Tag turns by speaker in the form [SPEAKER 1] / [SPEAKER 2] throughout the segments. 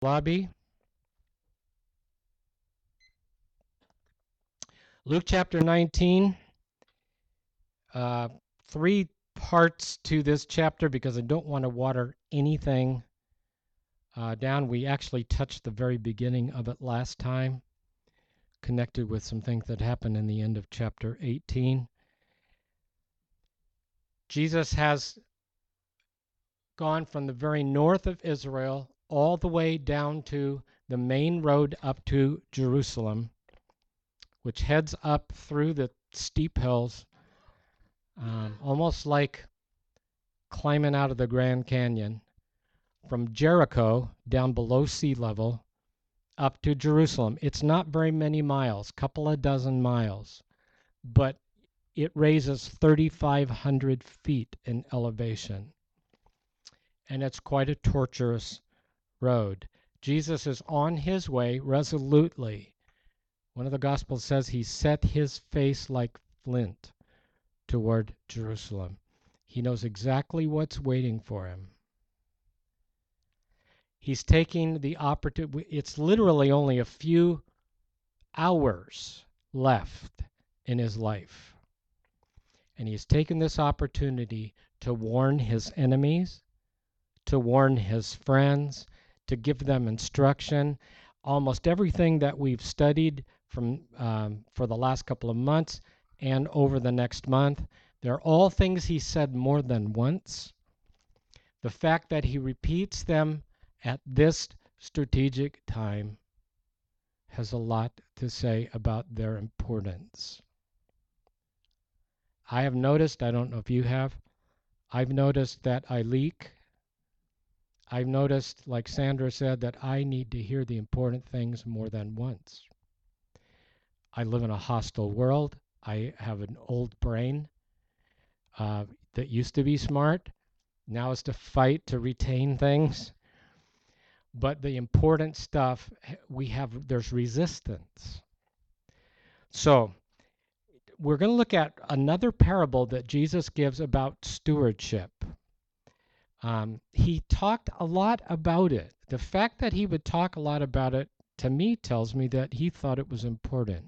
[SPEAKER 1] Lobby. Luke chapter 19. Uh, three parts to this chapter because I don't want to water anything down. We actually touched the very beginning of it last time, connected with some things that happened in the end of chapter 18. Jesus has gone from the very north of Israel all the way down to the main road up to Jerusalem, which heads up through the steep hills, almost like climbing out of the Grand Canyon, from Jericho down below sea level up to Jerusalem. It's not very many miles, couple of dozen miles, but it raises 3,500 feet in elevation. And it's quite a tortuous road. Jesus is on his way resolutely. One of the Gospels says he set his face like flint toward Jerusalem. He knows exactly what's waiting for him. He's taking the opportunity. It's literally only a few hours left in his life. And he's taken this opportunity to warn his enemies, to warn his friends, to give them instruction. Almost everything that we've studied from for the last couple of months and over the next month, they're all things he said more than once. The fact that he repeats them at this strategic time has a lot to say about their importance. I have noticed, I don't know if you have, I've noticed that I leak. I've noticed, like Sandra said, that I need to hear the important things more than once. I live in a hostile world. I have an old brain that used to be smart. Now is to fight to retain things. But the important stuff, there's resistance. So we're going to look at another parable that Jesus gives about stewardship. He talked a lot about it. The fact that he would talk a lot about it, to me, tells me that he thought it was important.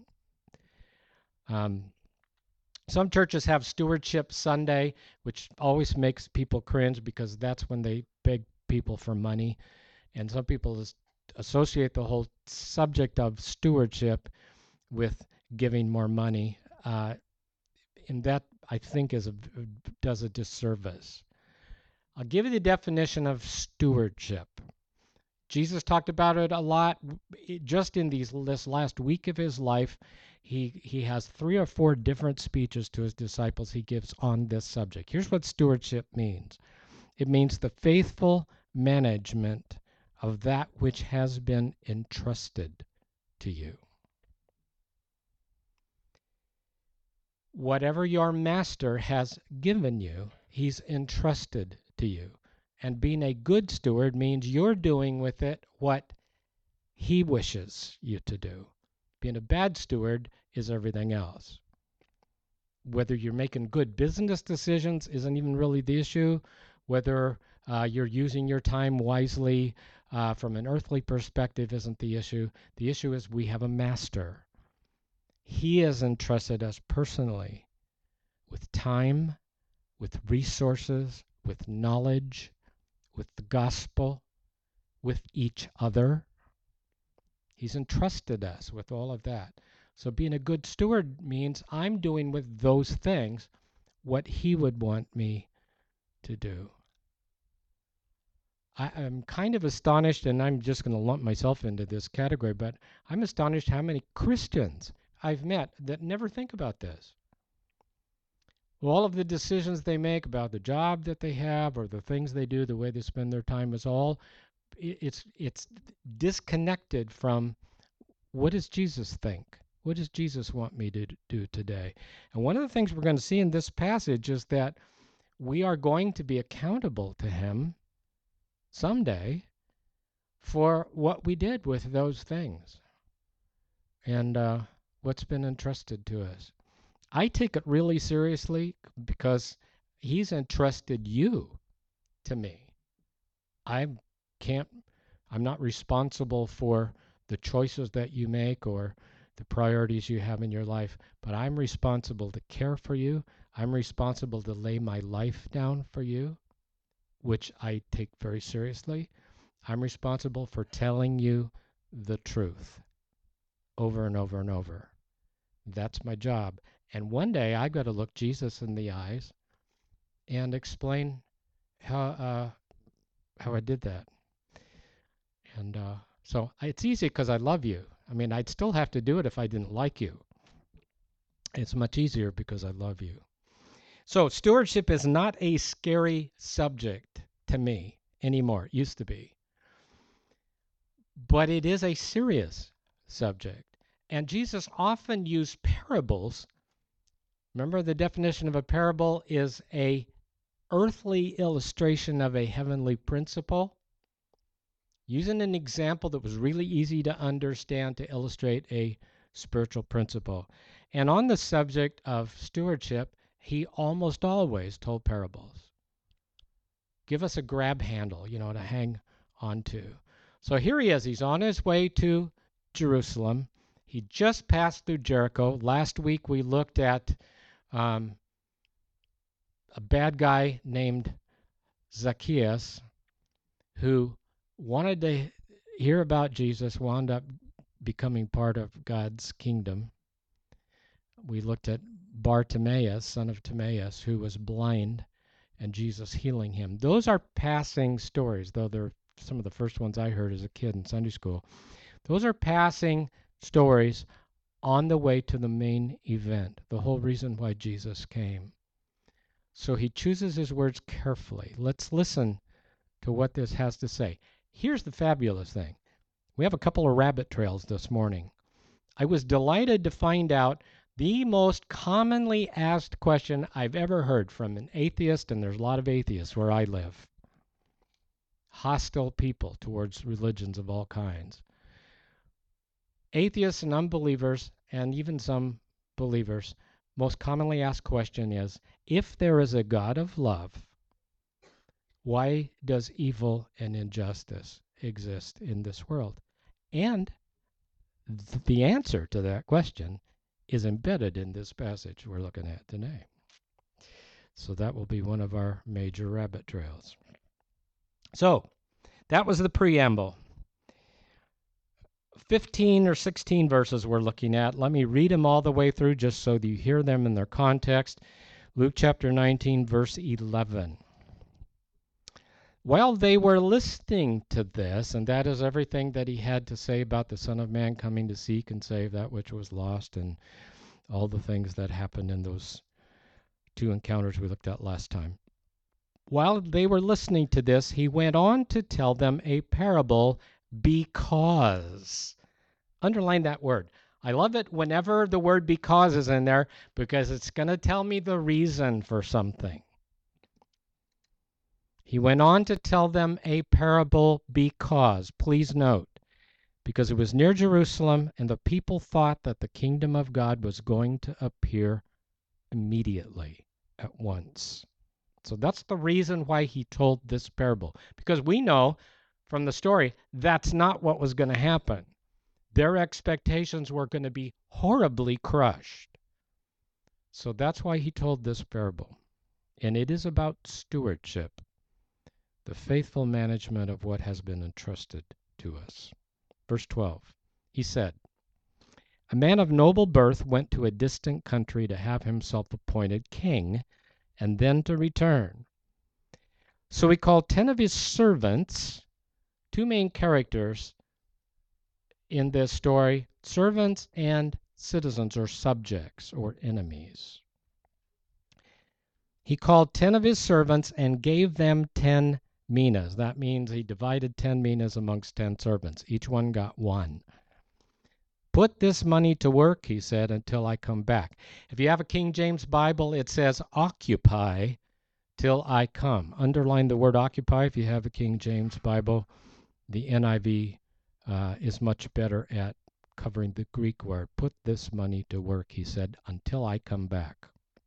[SPEAKER 1] Some churches have Stewardship Sunday, which always makes people cringe because that's when they beg people for money. And some people associate the whole subject of stewardship with giving more money. And that, I think, does a disservice. I'll give you the definition of stewardship. Jesus talked about it a lot. Just in this last week of his life, he has 3 or 4 different speeches to his disciples he gives on this subject. Here's what stewardship means. It means the faithful management of that which has been entrusted to you. Whatever your master has given you, he's entrusted to you. And being a good steward means you're doing with it what he wishes you to do. Being a bad steward is everything else. Whether you're making good business decisions isn't even really the issue. Whether you're using your time wisely from an earthly perspective isn't the issue. The issue is we have a master. He has entrusted us personally with time, with resources, with knowledge, with the gospel, with each other. He's entrusted us with all of that. So being a good steward means I'm doing with those things what he would want me to do. I'm kind of astonished, and I'm just going to lump myself into this category, but I'm astonished how many Christians I've met that never think about this. All of the decisions they make about the job that they have or the things they do, the way they spend their time is all, it's disconnected from what does Jesus think? What does Jesus want me to do today? And one of the things we're going to see in this passage is that we are going to be accountable to him someday for what we did with those things and what's been entrusted to us. I take it really seriously because he's entrusted you to me. I I'm not responsible for the choices that you make or the priorities you have in your life, but I'm responsible to care for you. I'm responsible to lay my life down for you, which I take very seriously. I'm responsible for telling you the truth over and over and over. That's my job. And one day I've got to look Jesus in the eyes and explain how I did that. And so it's easy because I love you. I mean, I'd still have to do it if I didn't like you. It's much easier because I love you. So stewardship is not a scary subject to me anymore. It used to be. But it is a serious subject. And Jesus often used parables. Remember, the definition of a parable is a earthly illustration of a heavenly principle, using an example that was really easy to understand to illustrate a spiritual principle. And on the subject of stewardship, he almost always told parables. Give us a grab handle, to hang on to. So here he is. He's on his way to Jerusalem. He just passed through Jericho. Last week we looked at a bad guy named Zacchaeus who wanted to hear about Jesus, wound up becoming part of God's kingdom. We looked at Bartimaeus, son of Timaeus, who was blind, and Jesus healing him. Those are passing stories, though they're some of the first ones I heard as a kid in Sunday school. Those are passing stories on the way to the main event, the whole reason why Jesus came. So he chooses his words carefully. Let's listen to what this has to say. Here's the fabulous thing. We have a couple of rabbit trails this morning. I was delighted to find out the most commonly asked question I've ever heard from an atheist, and there's a lot of atheists where I live. Hostile people towards religions of all kinds. Atheists and unbelievers, and even some believers, most commonly asked question is, if there is a God of love, why does evil and injustice exist in this world? And the answer to that question is embedded in this passage we're looking at today. So that will be one of our major rabbit trails. So that was the preamble. 15 or 16 verses we're looking at. Let me read them all the way through just so that you hear them in their context. Luke chapter 19, verse 11. While they were listening to this, and that is everything that he had to say about the Son of Man coming to seek and save that which was lost, and all the things that happened in those two encounters we looked at last time. While they were listening to this, he went on to tell them a parable because. Underline that word. I love it whenever the word because is in there because it's going to tell me the reason for something. He went on to tell them a parable because, please note, because it was near Jerusalem and the people thought that the kingdom of God was going to appear immediately, at once. So that's the reason why he told this parable. Because we know from the story that's not what was going to happen. Their expectations were going to be horribly crushed. So that's why he told this parable. And it is about stewardship, the faithful management of what has been entrusted to us. Verse 12, he said, a man of noble birth went to a distant country to have himself appointed king and then to return. So he called 10 of his servants, two main characters in this story, servants and citizens or subjects or enemies. He called 10 of his servants and gave them 10 minas. That means he divided 10 minas amongst 10 servants. Each one got one. Put this money to work, he said, until I come back. If you have a King James Bible, it says occupy till I come. Underline the word occupy if you have a King James Bible. The NIV is much better at covering the Greek word. Put this money to work, he said, until I come back.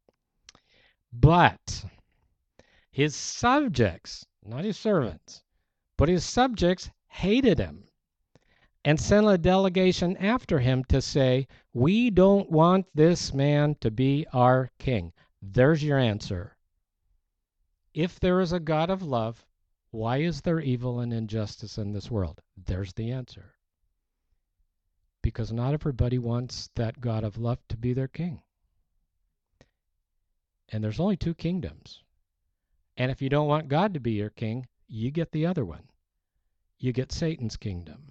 [SPEAKER 1] But his subjects, not his servants, but his subjects hated him and sent a delegation after him to say, "We don't want this man to be our king." There's your answer. If there is a God of love, why is there evil and injustice in this world? There's the answer. Because not everybody wants that God of love to be their king. And there's only two kingdoms. And if you don't want God to be your king, you get the other one. You get Satan's kingdom.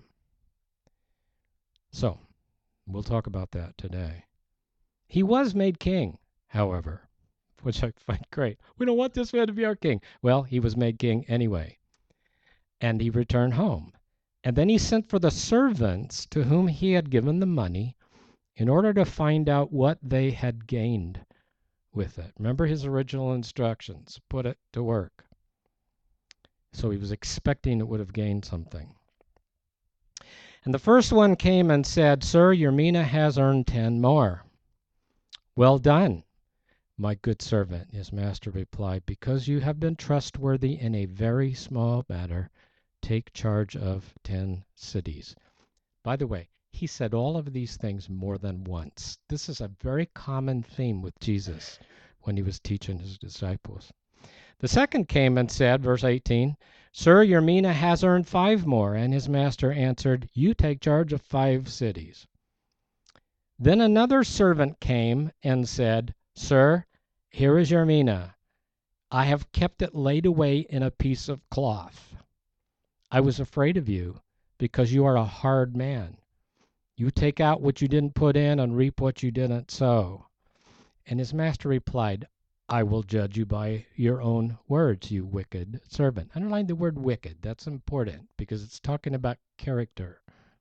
[SPEAKER 1] So, we'll talk about that today. He was made king, however, which I find great. We don't want this man to be our king. Well, he was made king anyway. And he returned home. And then he sent for the servants to whom he had given the money in order to find out what they had gained with it. Remember his original instructions. Put it to work. So he was expecting it would have gained something. And the first one came and said, "Sir, your mina has earned 10 more. Well done, my good servant." His master replied, "Because you have been trustworthy in a very small matter, take charge of 10 cities." By the way, he said all of these things more than once. This is a very common theme with Jesus when he was teaching his disciples. The second came and said, verse 18, "Sir, your mina has earned 5 more." And his master answered, "You take charge of 5 cities." Then another servant came and said, "Sir, here is your mina. I have kept it laid away in a piece of cloth. I was afraid of you because you are a hard man. You take out what you didn't put in and reap what you didn't sow." And his master replied, "I will judge you by your own words, you wicked servant." Underline the word wicked. That's important because it's talking about character.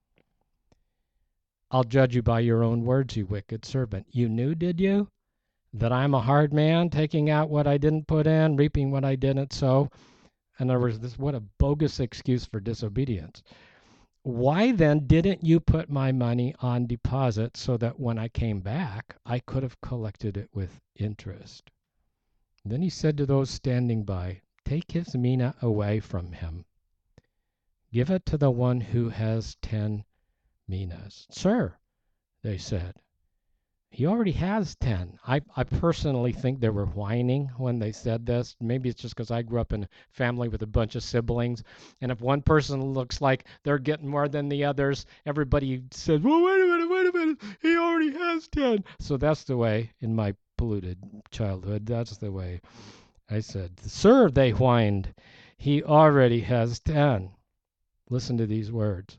[SPEAKER 1] "I'll judge you by your own words, you wicked servant. You knew, did you, that I'm a hard man, taking out what I didn't put in, reaping what I didn't sow?" In other words, what a bogus excuse for disobedience. "Why then didn't you put my money on deposit so that when I came back, I could have collected it with interest?" Then he said to those standing by, "Take his mina away from him. Give it to the one who has 10 minas." "Sir," they said, "he already has 10. I personally think they were whining when they said this. Maybe it's just because I grew up in a family with a bunch of siblings. And if one person looks like they're getting more than the others, everybody says, "Well, wait a minute. He already has 10. So that's the way, in my polluted childhood, that's the way I said. "Sir," they whined, "he already has 10. Listen to these words.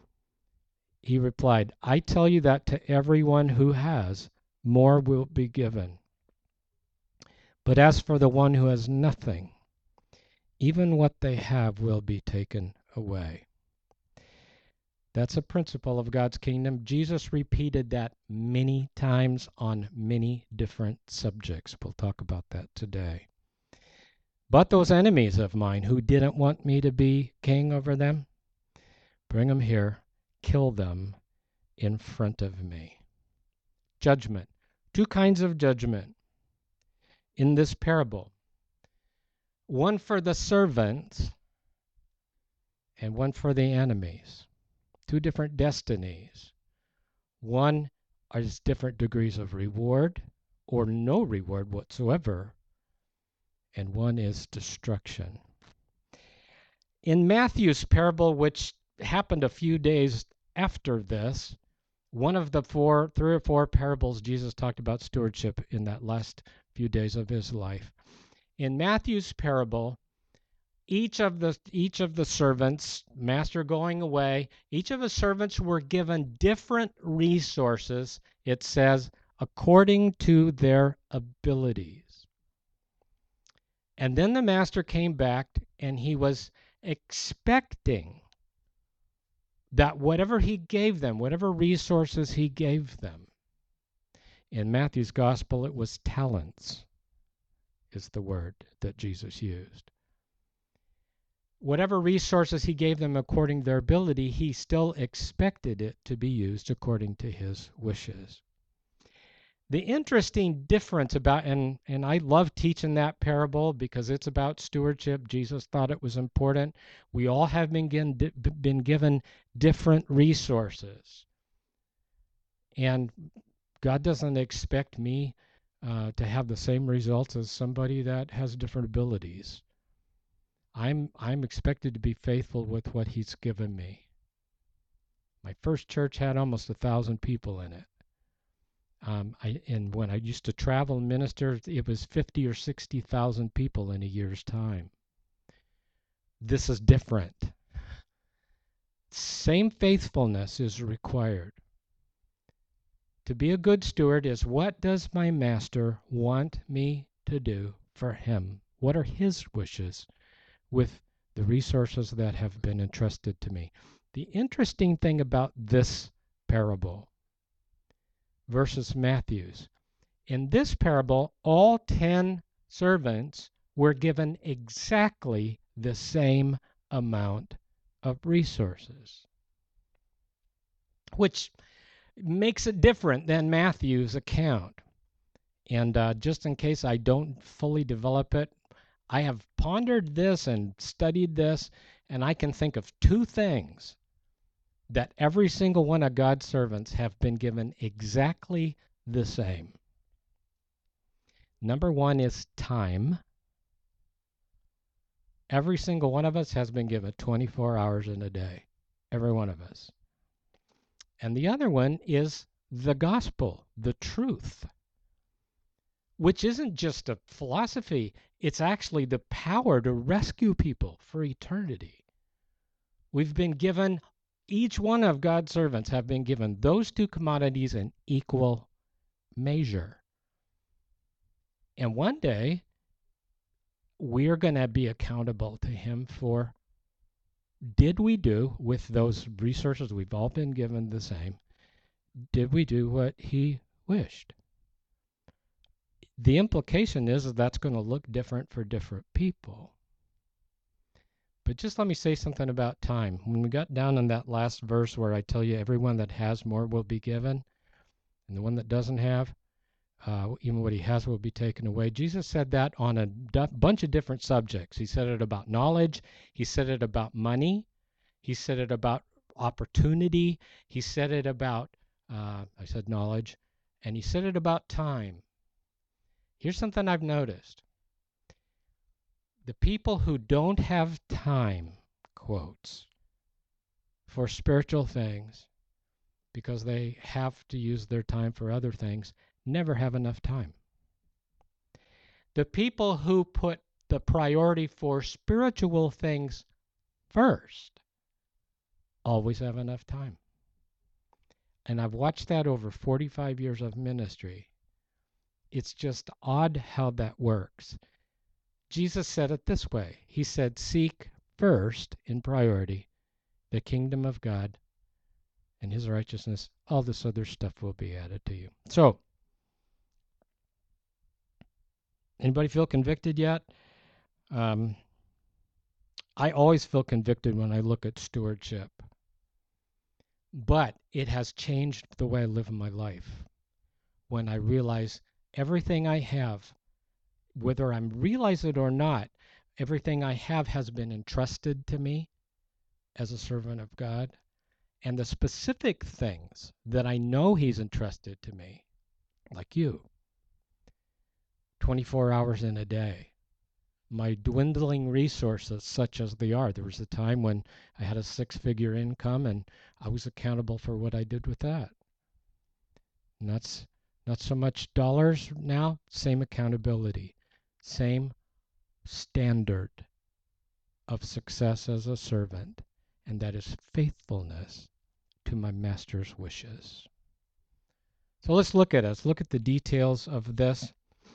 [SPEAKER 1] He replied, "I tell you that to everyone who has, more will be given. But as for the one who has nothing, even what they have will be taken away." That's a principle of God's kingdom. Jesus repeated that many times on many different subjects. We'll talk about that today. "But those enemies of mine who didn't want me to be king over them, bring them here. Kill them in front of me." Judgment. 2 kinds of judgment in this parable. One for the servants and one for the enemies. 2 different destinies. One is different degrees of reward or no reward whatsoever, and one is destruction. In Matthew's parable, which happened a few days after this, one of the 3 or 4 parables Jesus talked about stewardship in that last few days of his life. In Matthew's parable, each of the servants, master going away, each of the servants were given different resources, it says, according to their abilities. And then the master came back and he was expecting that whatever he gave them, whatever resources he gave them, in Matthew's gospel it was talents, is the word that Jesus used. Whatever resources he gave them according to their ability, he still expected it to be used according to his wishes. The interesting difference about, and I love teaching that parable because it's about stewardship. Jesus thought it was important. We all have been given different resources. And God doesn't expect me to have the same results as somebody that has different abilities. I'm expected to be faithful with what He's given me. My first church had almost 1,000 people in it. And when I used to travel and minister, it was 50 or 60,000 people in a year's time. This is different. Same faithfulness is required. To be a good steward is, what does my master want me to do for him? What are his wishes with the resources that have been entrusted to me? The interesting thing about this parable versus Matthew's, in this parable, all 10 servants were given exactly the same amount of resources, which makes it different than Matthew's account. And just in case I don't fully develop it, I have pondered this and studied this, and I can think of 2 things that every single one of God's servants have been given exactly the same. Number 1 is time. Every single one of us has been given 24 hours in a day. Every one of us. And the other one is the gospel, the truth, which isn't just a philosophy. It's actually the power to rescue people for eternity. We've been given, each one of God's servants have been given those 2 commodities in equal measure. And one day, we're going to be accountable to Him for, did we do with those resources we've all been given the same? Did we do what He wished? The implication is that that's going to look different for different people. But just let me say something about time. When we got down in that last verse where I tell you everyone that has more will be given, and the one that doesn't have, even what he has will be taken away. Jesus said that on a bunch of different subjects. He said it about knowledge. He said it about money. He said it about opportunity. He said it about, I said knowledge, and he said it about time. Here's something I've noticed. The people who don't have time, quotes, for spiritual things, because they have to use their time for other things, never have enough time. The people who put the priority for spiritual things first always have enough time. And I've watched that over 45 years of ministry. It's just odd how that works. Jesus said it this way. He said, seek first in priority the kingdom of God and His righteousness. All this other stuff will be added to you. So, anybody feel convicted yet? I always feel convicted when I look at stewardship. But it has changed the way I live my life. When I realize everything I have, whether I realize it or not, everything I have has been entrusted to me as a servant of God. And the specific things that I know He's entrusted to me, like you, 24 hours in a day, my dwindling resources such as they are. There was a time when I had a 6-figure income and I was accountable for what I did with that. And that's not so much dollars now, same accountability, same standard of success as a servant, and that is faithfulness to my master's wishes. So let's look at it. Let's look at the details of this.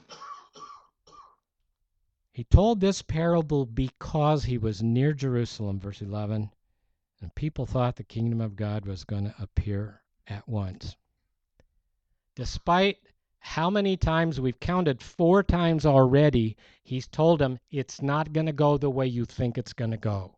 [SPEAKER 1] He told this parable because he was near Jerusalem, verse 11, and people thought the kingdom of God was going to appear at once. Despite how many times we've counted 4 times already, he's told them it's not going to go the way you think it's going to go.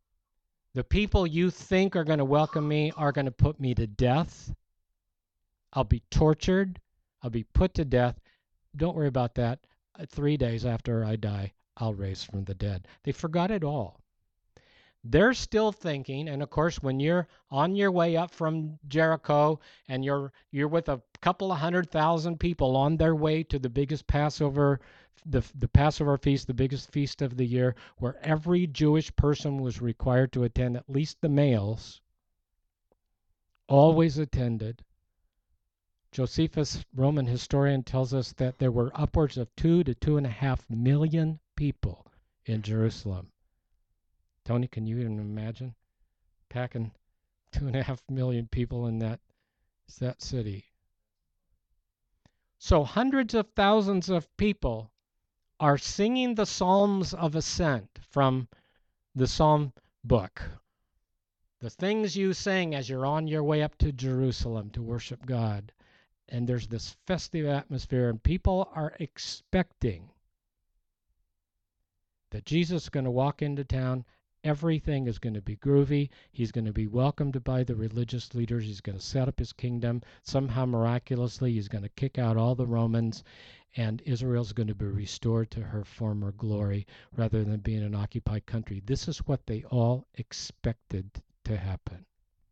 [SPEAKER 1] The people you think are going to welcome me are going to put me to death. I'll be tortured. I'll be put to death. Don't worry about that. 3 days after I die, I'll raise from the dead. They forgot it all. They're still thinking, and of course, when you're on your way up from Jericho and you're with a couple of 100,000 people on their way to the biggest Passover, the Passover feast, the biggest feast of the year, where every Jewish person was required to attend, at least the males, always attended. Josephus, Roman historian, tells us that there were upwards of 2 to 2.5 million people in Jerusalem. Tony, can you even imagine packing 2.5 million people in that city? So hundreds of thousands of people are singing the Psalms of Ascent from the Psalm book. The things you sing as you're on your way up to Jerusalem to worship God. And there's this festive atmosphere, and people are expecting that Jesus is going to walk into town. Everything is going to be groovy. He's going to be welcomed by the religious leaders. He's going to set up his kingdom. Somehow, miraculously, he's going to kick out all the Romans, and Israel's going to be restored to her former glory rather than being an occupied country. This is what they all expected to happen.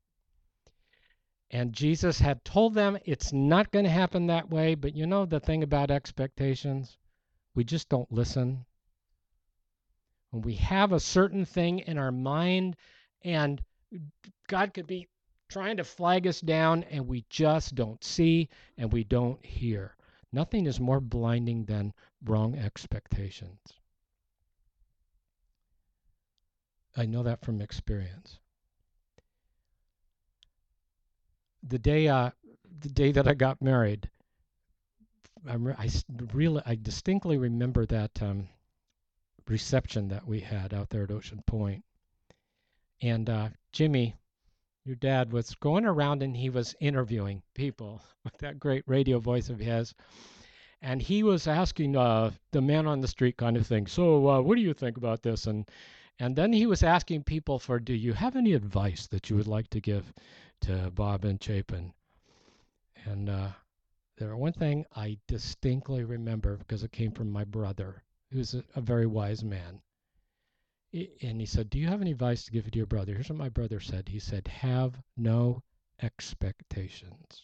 [SPEAKER 1] And Jesus had told them it's not going to happen that way, but you know the thing about expectations? We just don't listen. When we have a certain thing in our mind and God could be trying to flag us down and we just don't see and we don't hear. Nothing is more blinding than wrong expectations. I know that from experience. The day that I got married, I distinctly remember that reception that we had out there at Ocean Point. And Jimmy, your dad, was going around and he was interviewing people with that great radio voice of his. And he was asking the man on the street kind of thing, so what do you think about this? And then he was asking people for, do you have any advice that you would like to give to Bob and Chapin? And there one thing I distinctly remember because it came from my brother, who's a very wise man. And he said, do you have any advice to give to your brother? Here's what my brother said. He said, have no expectations.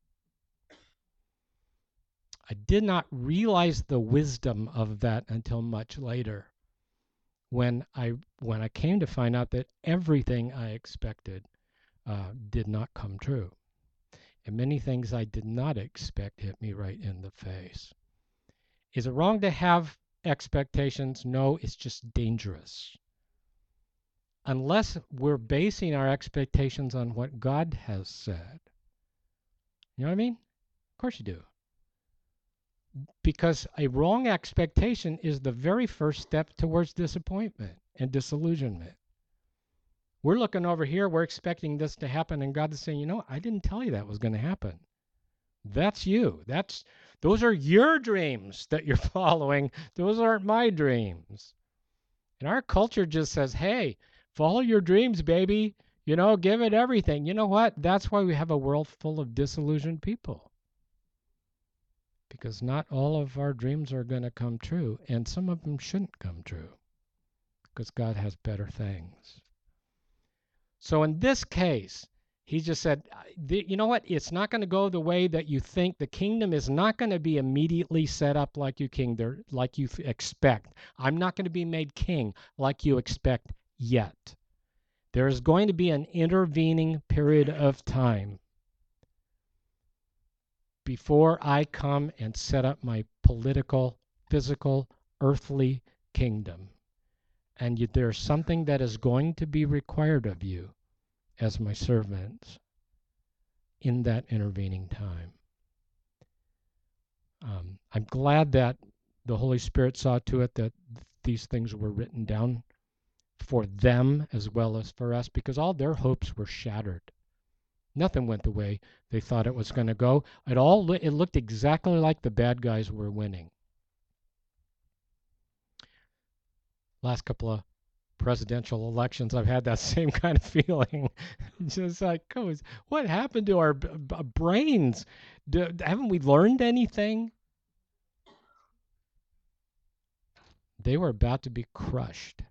[SPEAKER 1] I did not realize the wisdom of that until much later, when I came to find out that everything I expected did not come true. And many things I did not expect hit me right in the face. Is it wrong to have expectations? No, it's just dangerous. Unless we're basing our expectations on what God has said. You know what I mean? Of course you do. Because a wrong expectation is the very first step towards disappointment and disillusionment. We're looking over here, we're expecting this to happen, and God is saying, you know, I didn't tell you that was going to happen. That's you. Those are your dreams that you're following. Those aren't my dreams. And our culture just says, hey, follow your dreams, baby. You know, give it everything. You know what? That's why we have a world full of disillusioned people. Because not all of our dreams are going to come true, and some of them shouldn't come true, because God has better things. So in this case, he just said, you know what? It's not going to go the way that you think. The kingdom is not going to be immediately set up like you expect. I'm not going to be made king like you expect yet. There is going to be an intervening period of time before I come and set up my political, physical, earthly kingdom. And there's something that is going to be required of you as my servants in that intervening time. I'm glad that the Holy Spirit saw to it that these things were written down for them as well as for us, because all their hopes were shattered. Nothing went the way they thought it was going to go. It looked exactly like the bad guys were winning. Last couple of presidential elections, I've had that same kind of feeling. Just like, oh, what happened to our brains? Haven't we learned anything? They were about to be crushed.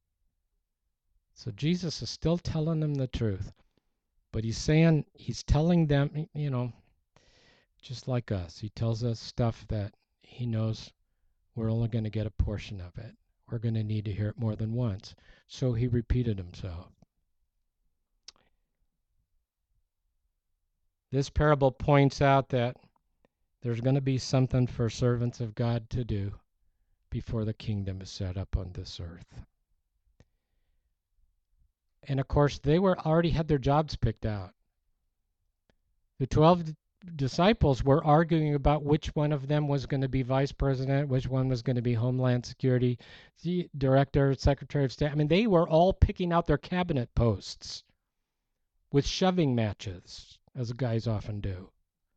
[SPEAKER 1] So Jesus is still telling them the truth, but he's telling them, just like us. He tells us stuff that he knows we're only going to get a portion of it. We're going to need to hear it more than once. So he repeated himself. This parable points out that there's going to be something for servants of God to do before the kingdom is set up on this earth. And of course, they already had their jobs picked out. The 12 disciples were arguing about which one of them was going to be vice president, which one was going to be Homeland Security director, Secretary of State. I mean, they were all picking out their cabinet posts with shoving matches, as guys often do.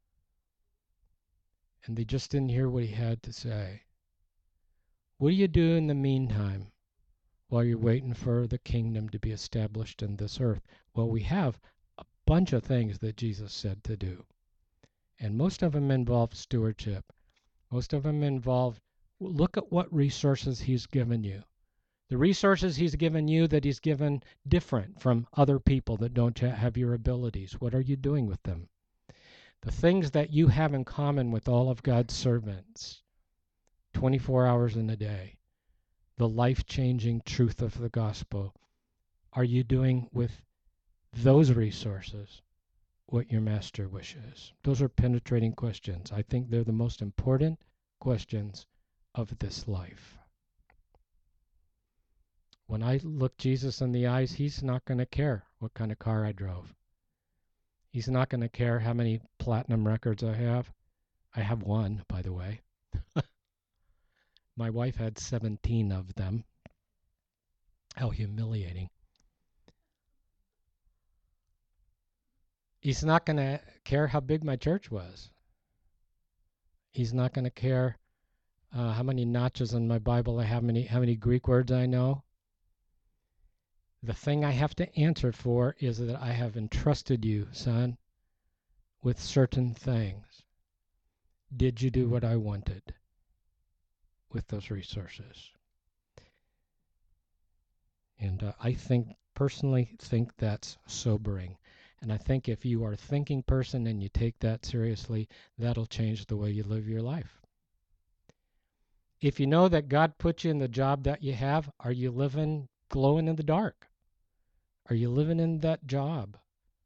[SPEAKER 1] And they just didn't hear what he had to say. What do you do in the meantime while you're waiting for the kingdom to be established in this earth? Well, we have a bunch of things that Jesus said to do. And most of them involve stewardship. Most of them involve, look at what resources he's given you. The resources he's given you that he's given different from other people that don't have your abilities. What are you doing with them? The things that you have in common with all of God's servants, 24 hours in a day, the life-changing truth of the gospel, are you doing with those resources what your master wishes? Those are penetrating questions. I think they're the most important questions of this life. When I look Jesus in the eyes, he's not going to care what kind of car I drove. He's not going to care how many platinum records I have. I have one, by the way. My wife had 17 of them. How humiliating. He's not going to care how big my church was. He's not going to care how many notches in my Bible I have, how many Greek words I know. The thing I have to answer for is that I have entrusted you, son, with certain things. Did you do what I wanted with those resources? And I personally think that's sobering. And I think if you are a thinking person and you take that seriously, that'll change the way you live your life. If you know that God put you in the job that you have, are you living glowing in the dark? Are you living in that job?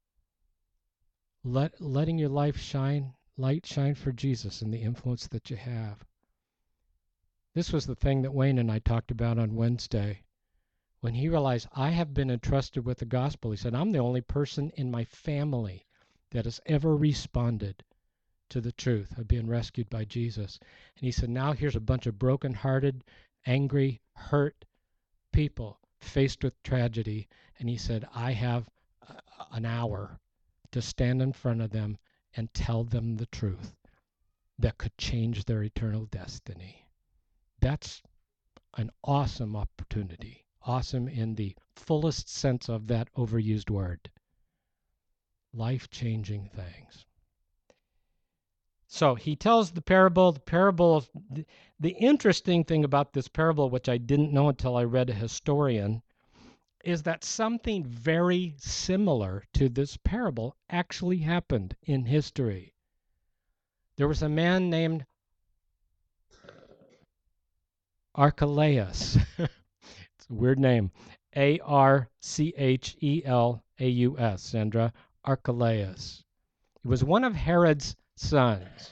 [SPEAKER 1] Letting your light shine for Jesus and the influence that you have. This was the thing that Wayne and I talked about on Wednesday. When he realized, I have been entrusted with the gospel, he said, I'm the only person in my family that has ever responded to the truth of being rescued by Jesus. And he said, now here's a bunch of broken-hearted, angry, hurt people faced with tragedy. And he said, I have an hour to stand in front of them and tell them the truth that could change their eternal destiny. That's an awesome opportunity. Awesome in the fullest sense of that overused word. Life-changing things. So he tells the parable. The interesting thing about this parable, which I didn't know until I read a historian, is that something very similar to this parable actually happened in history. There was a man named Archelaus. It's a weird name. Archelaus, Sandra. Archelaus. He was one of Herod's sons.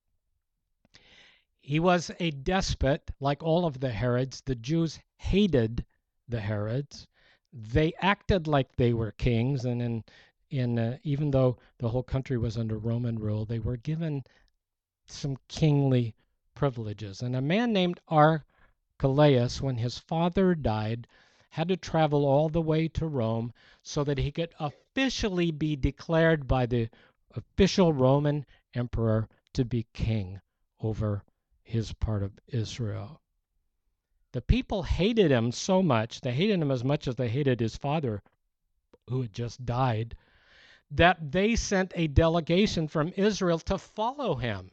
[SPEAKER 1] He was a despot, like all of the Herods. The Jews hated the Herods. They acted like they were kings, and even though the whole country was under Roman rule, they were given some kingly privileges. And a man named Archelaus, when his father died, had to travel all the way to Rome so that he could officially be declared by the official Roman emperor to be king over his part of Israel. The people hated him so much, they hated him as much as they hated his father, who had just died, that they sent a delegation from Israel to follow him.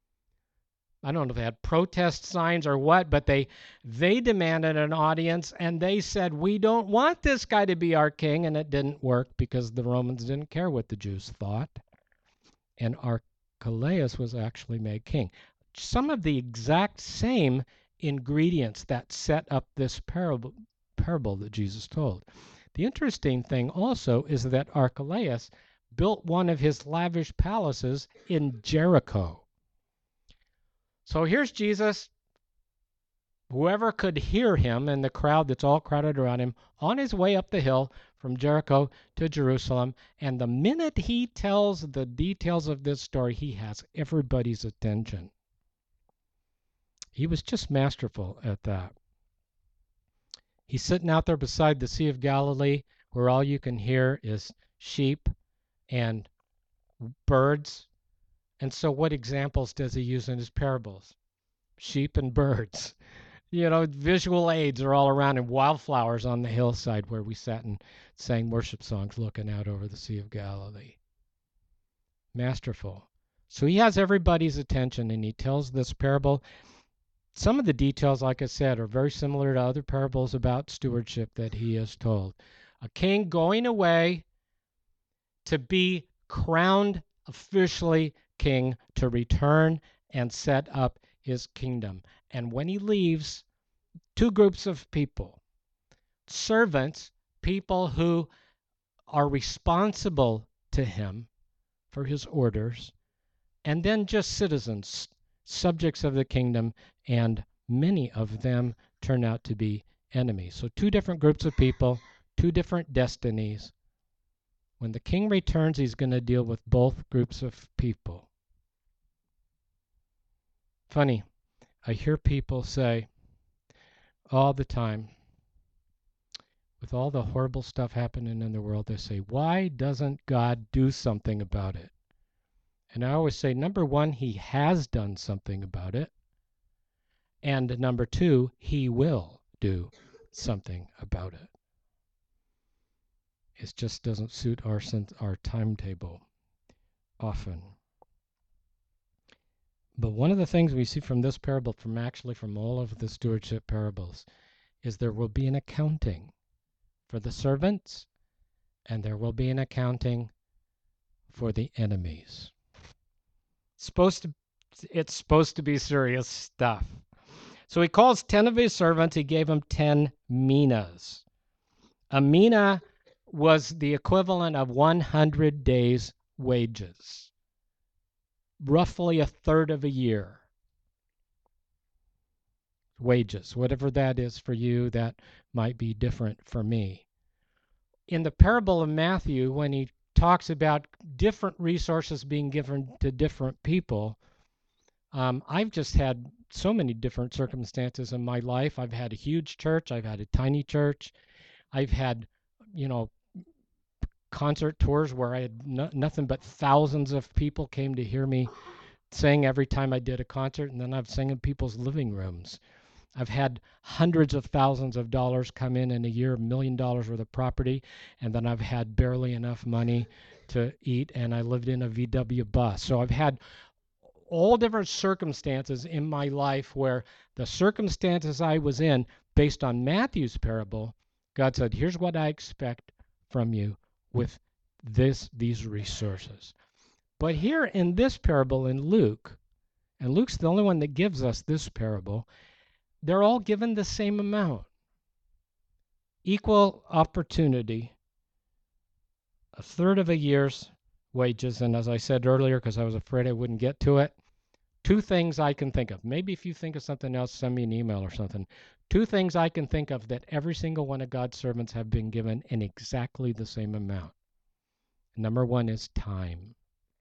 [SPEAKER 1] I don't know if they had protest signs or what, but they demanded an audience, and they said, we don't want this guy to be our king, and it didn't work because the Romans didn't care what the Jews thought, and Archelaus was actually made king. Some of the exact same ingredients that set up this parable that Jesus told. The interesting thing also is that Archelaus built one of his lavish palaces in Jericho. So here's Jesus, whoever could hear him and the crowd that's all crowded around him, on his way up the hill from Jericho to Jerusalem. And the minute he tells the details of this story, he has everybody's attention. He was just masterful at that. He's sitting out there beside the Sea of Galilee, where all you can hear is sheep and birds. And so what examples does he use in his parables? Sheep and birds. Visual aids are all around, and wildflowers on the hillside where we sat and sang worship songs looking out over the Sea of Galilee. Masterful. So he has everybody's attention, and he tells this parable. Some of the details, like I said, are very similar to other parables about stewardship that he has told. A king going away to be crowned officially king, to return and set up his kingdom. And when he leaves, two groups of people: servants, people who are responsible to him for his orders, and then just citizens, subjects of the kingdom, and many of them turn out to be enemies. So two different groups of people, two different destinies. When the king returns, he's going to deal with both groups of people. Funny, I hear people say all the time, with all the horrible stuff happening in the world, they say, why doesn't God do something about it? And I always say, number one, he has done something about it. And number two, he will do something about it. It just doesn't suit our timetable often. But one of the things we see from this parable, from all of the stewardship parables, is there will be an accounting for the servants, and there will be an accounting for the enemies. It's supposed to be serious stuff. So he calls 10 of his servants. He gave them 10 minas. A mina was the equivalent of 100 days' wages, roughly a third of a year. Wages, whatever that is for you, that might be different for me. In the parable of Matthew, when he talks about different resources being given to different people, I've just had so many different circumstances in my life. I've had a huge church. I've had a tiny church. I've had, concert tours where I had nothing but thousands of people came to hear me sing every time I did a concert, and then I've sang in people's living rooms. I've had hundreds of thousands of dollars come in a year, $1 million worth of property, and then I've had barely enough money to eat, and I lived in a VW bus. So I've had all different circumstances in my life where the circumstances I was in, based on Matthew's parable, God said, here's what I expect from you with these resources. But here in this parable in Luke, and Luke's the only one that gives us this parable, they're all given the same amount. Equal opportunity, a third of a year's wages. And as I said earlier, because I was afraid I wouldn't get to it, two things I can think of. Maybe if you think of something else, send me an email or something. Two things I can think of that every single one of God's servants have been given in exactly the same amount. Number one is time.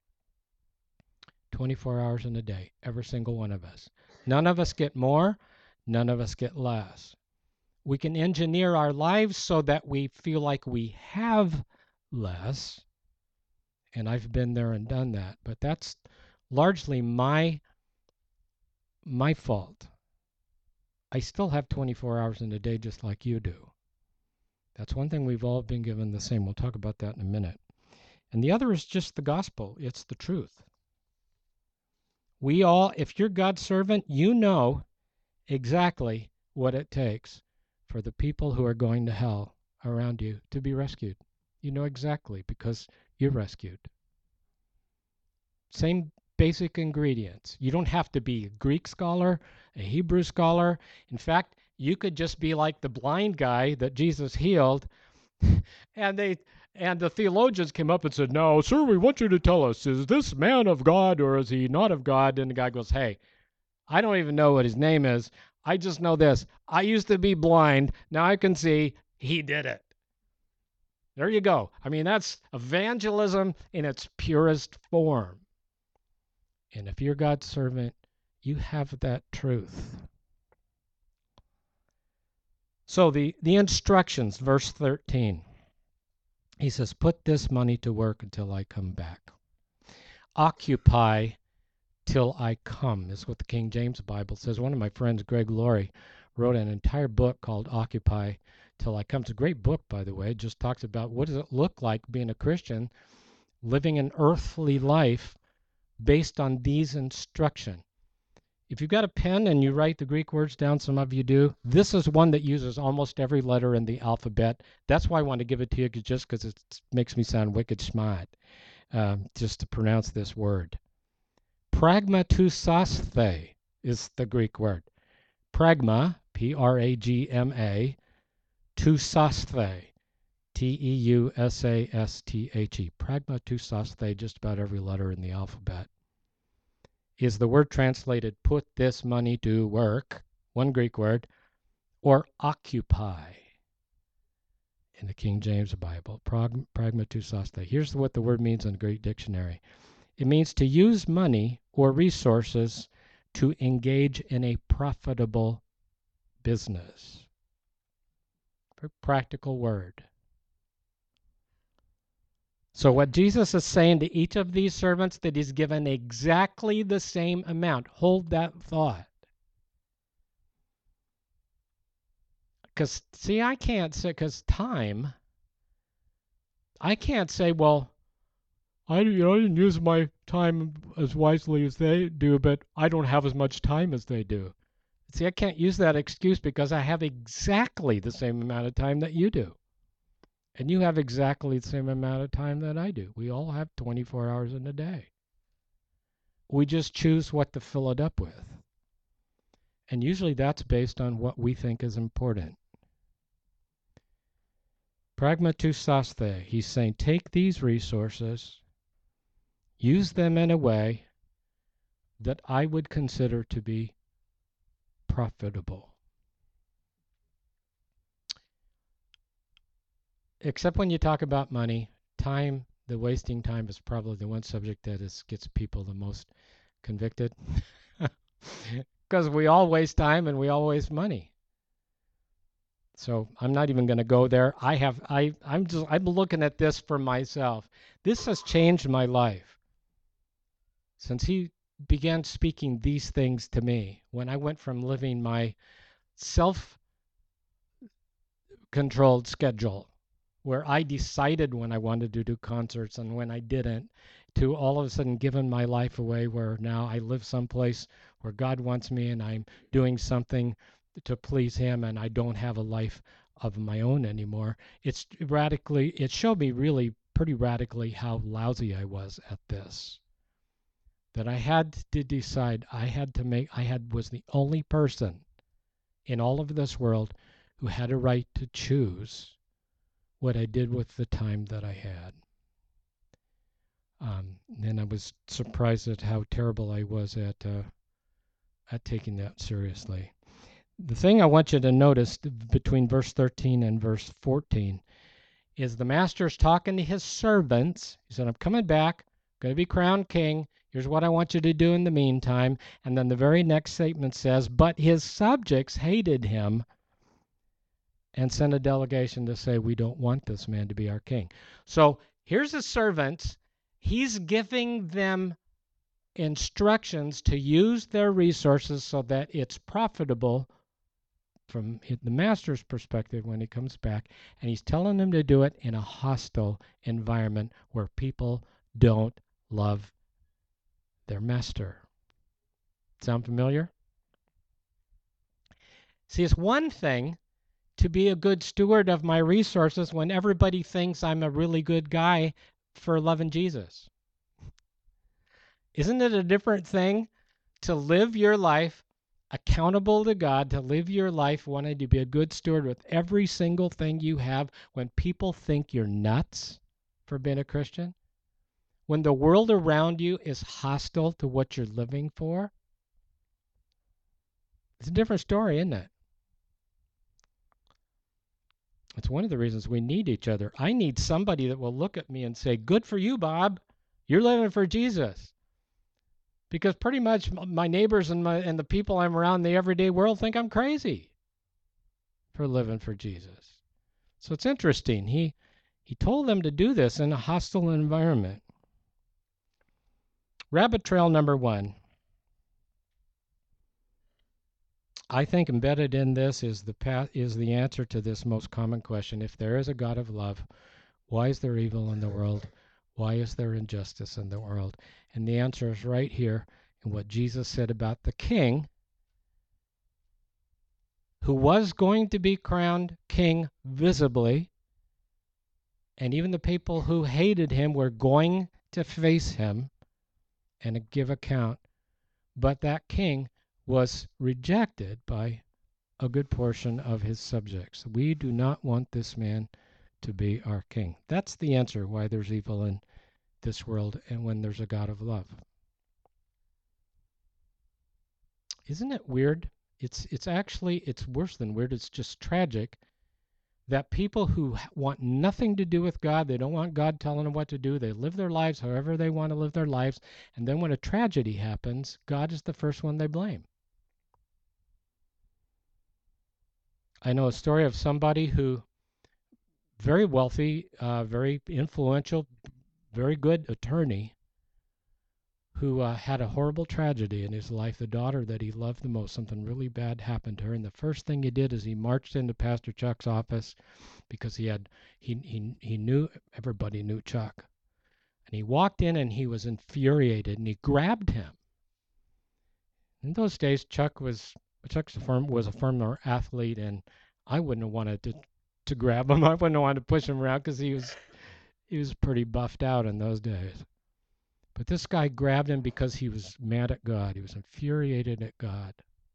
[SPEAKER 1] 24 hours in a day, every single one of us. None of us get more, none of us get less. We can engineer our lives so that we feel like we have less, and I've been there and done that, but that's largely my fault. I still have 24 hours in a day just like you do. That's one thing we've all been given the same. We'll talk about that in a minute. And the other is just the gospel. It's the truth. We all, if you're God's servant, you know exactly what it takes for the people who are going to hell around you to be rescued. You know exactly because you're rescued. Same basic ingredients. You don't have to be a Greek scholar, a Hebrew scholar. In fact, you could just be like the blind guy that Jesus healed, and the theologians came up and said, "No, sir, we want you to tell us, is this man of God or is he not of God?" And the guy goes, "Hey, I don't even know what his name is. I just know this. I used to be blind. Now I can see. He did it." There you go. I mean, that's evangelism in its purest form. And if you're God's servant, you have that truth. So the instructions, verse 13. He says, "Put this money to work until I come back. Occupy till I come," is what the King James Bible says. One of my friends, Greg Laurie, wrote an entire book called Occupy Till I Come. It's a great book, by the way. It just talks about what does it look like being a Christian, living an earthly life based on these instructions. If you've got a pen and you write the Greek words down, some of you do, this is one that uses almost every letter in the alphabet. That's why I want to give it to you, just because it makes me sound wicked smart, just to pronounce this word. Pragmatusasthe is the Greek word. Pragma, P-R-A-G-M-A, tusasthe, T-E-U-S-A-S-T-H-E. Pragmatusasthe, just about every letter in the alphabet, is the word translated "put this money to work," one Greek word, or "occupy" in the King James Bible. Pragmatusasthe. Here's what the word means in the Greek dictionary. It means to use money or resources to engage in a profitable business. Very practical word. So what Jesus is saying to each of these servants, that he's given exactly the same amount. Hold that thought. Because, see, I can't say, because time, I can't say, well, I didn't use my time as wisely as they do, but I don't have as much time as they do. See, I can't use that excuse because I have exactly the same amount of time that you do. And you have exactly the same amount of time that I do. We all have 24 hours in a day. We just choose what to fill it up with. And usually that's based on what we think is important. Pragmatusasthe, he's saying, take these resources, use them in a way that I would consider to be profitable. Except when you talk about money, time, the wasting time is probably the one subject that gets people the most convicted. Because we all waste time and we all waste money. So I'm not even going to go there. I'm looking at this for myself. This has changed my life. Since he began speaking these things to me, when I went from living my self-controlled schedule, where I decided when I wanted to do concerts and when I didn't, to all of a sudden giving my life away, where now I live someplace where God wants me and I'm doing something to please him and I don't have a life of my own anymore. It showed me really pretty radically how lousy I was at this. That I had to decide, was the only person in all of this world who had a right to choose what I did with the time that I had. And I was surprised at how terrible I was at taking that seriously. The thing I want you to notice between verse 13 and verse 14 is the master's talking to his servants. He said, I'm coming back, going to be crowned king. Here's what I want you to do in the meantime. And then the very next statement says, but his subjects hated him and sent a delegation to say, we don't want this man to be our king. So here's the servants. He's giving them instructions to use their resources so that it's profitable from the master's perspective when he comes back, and he's telling them to do it in a hostile environment where people don't love their master. Sound familiar? See, it's one thing to be a good steward of my resources when everybody thinks I'm a really good guy for loving Jesus. Isn't it a different thing to live your life accountable to God, to live your life wanting to be a good steward with every single thing you have when people think you're nuts for being a Christian? When the world around you is hostile to what you're living for? It's a different story, isn't it? It's one of the reasons we need each other. I need somebody that will look at me and say, good for you, Bob. You're living for Jesus. Because pretty much my neighbors and the people I'm around in the everyday world think I'm crazy for living for Jesus. So it's interesting. He told them to do this in a hostile environment. Rabbit trail number 1. I think embedded in this is the answer to this most common question. If there is a God of love, why is there evil in the world? Why is there injustice in the world? And the answer is right here in what Jesus said about the king who was going to be crowned king visibly, and even the people who hated him were going to face him and give account. But that king was rejected by a good portion of his subjects. We do not want this man to be our king. That's the answer why there's evil in this world and when there's a God of love. Isn't it weird? It's worse than weird. It's just tragic that people who want nothing to do with God, they don't want God telling them what to do, they live their lives however they want to live their lives, and then when a tragedy happens, God is the first one they blame. I know a story of somebody who, very wealthy, very influential, very good attorney, who had a horrible tragedy in his life. The daughter that he loved the most, something really bad happened to her, and the first thing he did is he marched into Pastor Chuck's office because he knew, everybody knew Chuck, and he walked in and he was infuriated and he grabbed him. In those days, Chuck was a former athlete, and I wouldn't have wanted to grab him. I wouldn't have wanted to push him around because he was pretty buffed out in those days. But this guy grabbed him because he was mad at God. He was infuriated at God.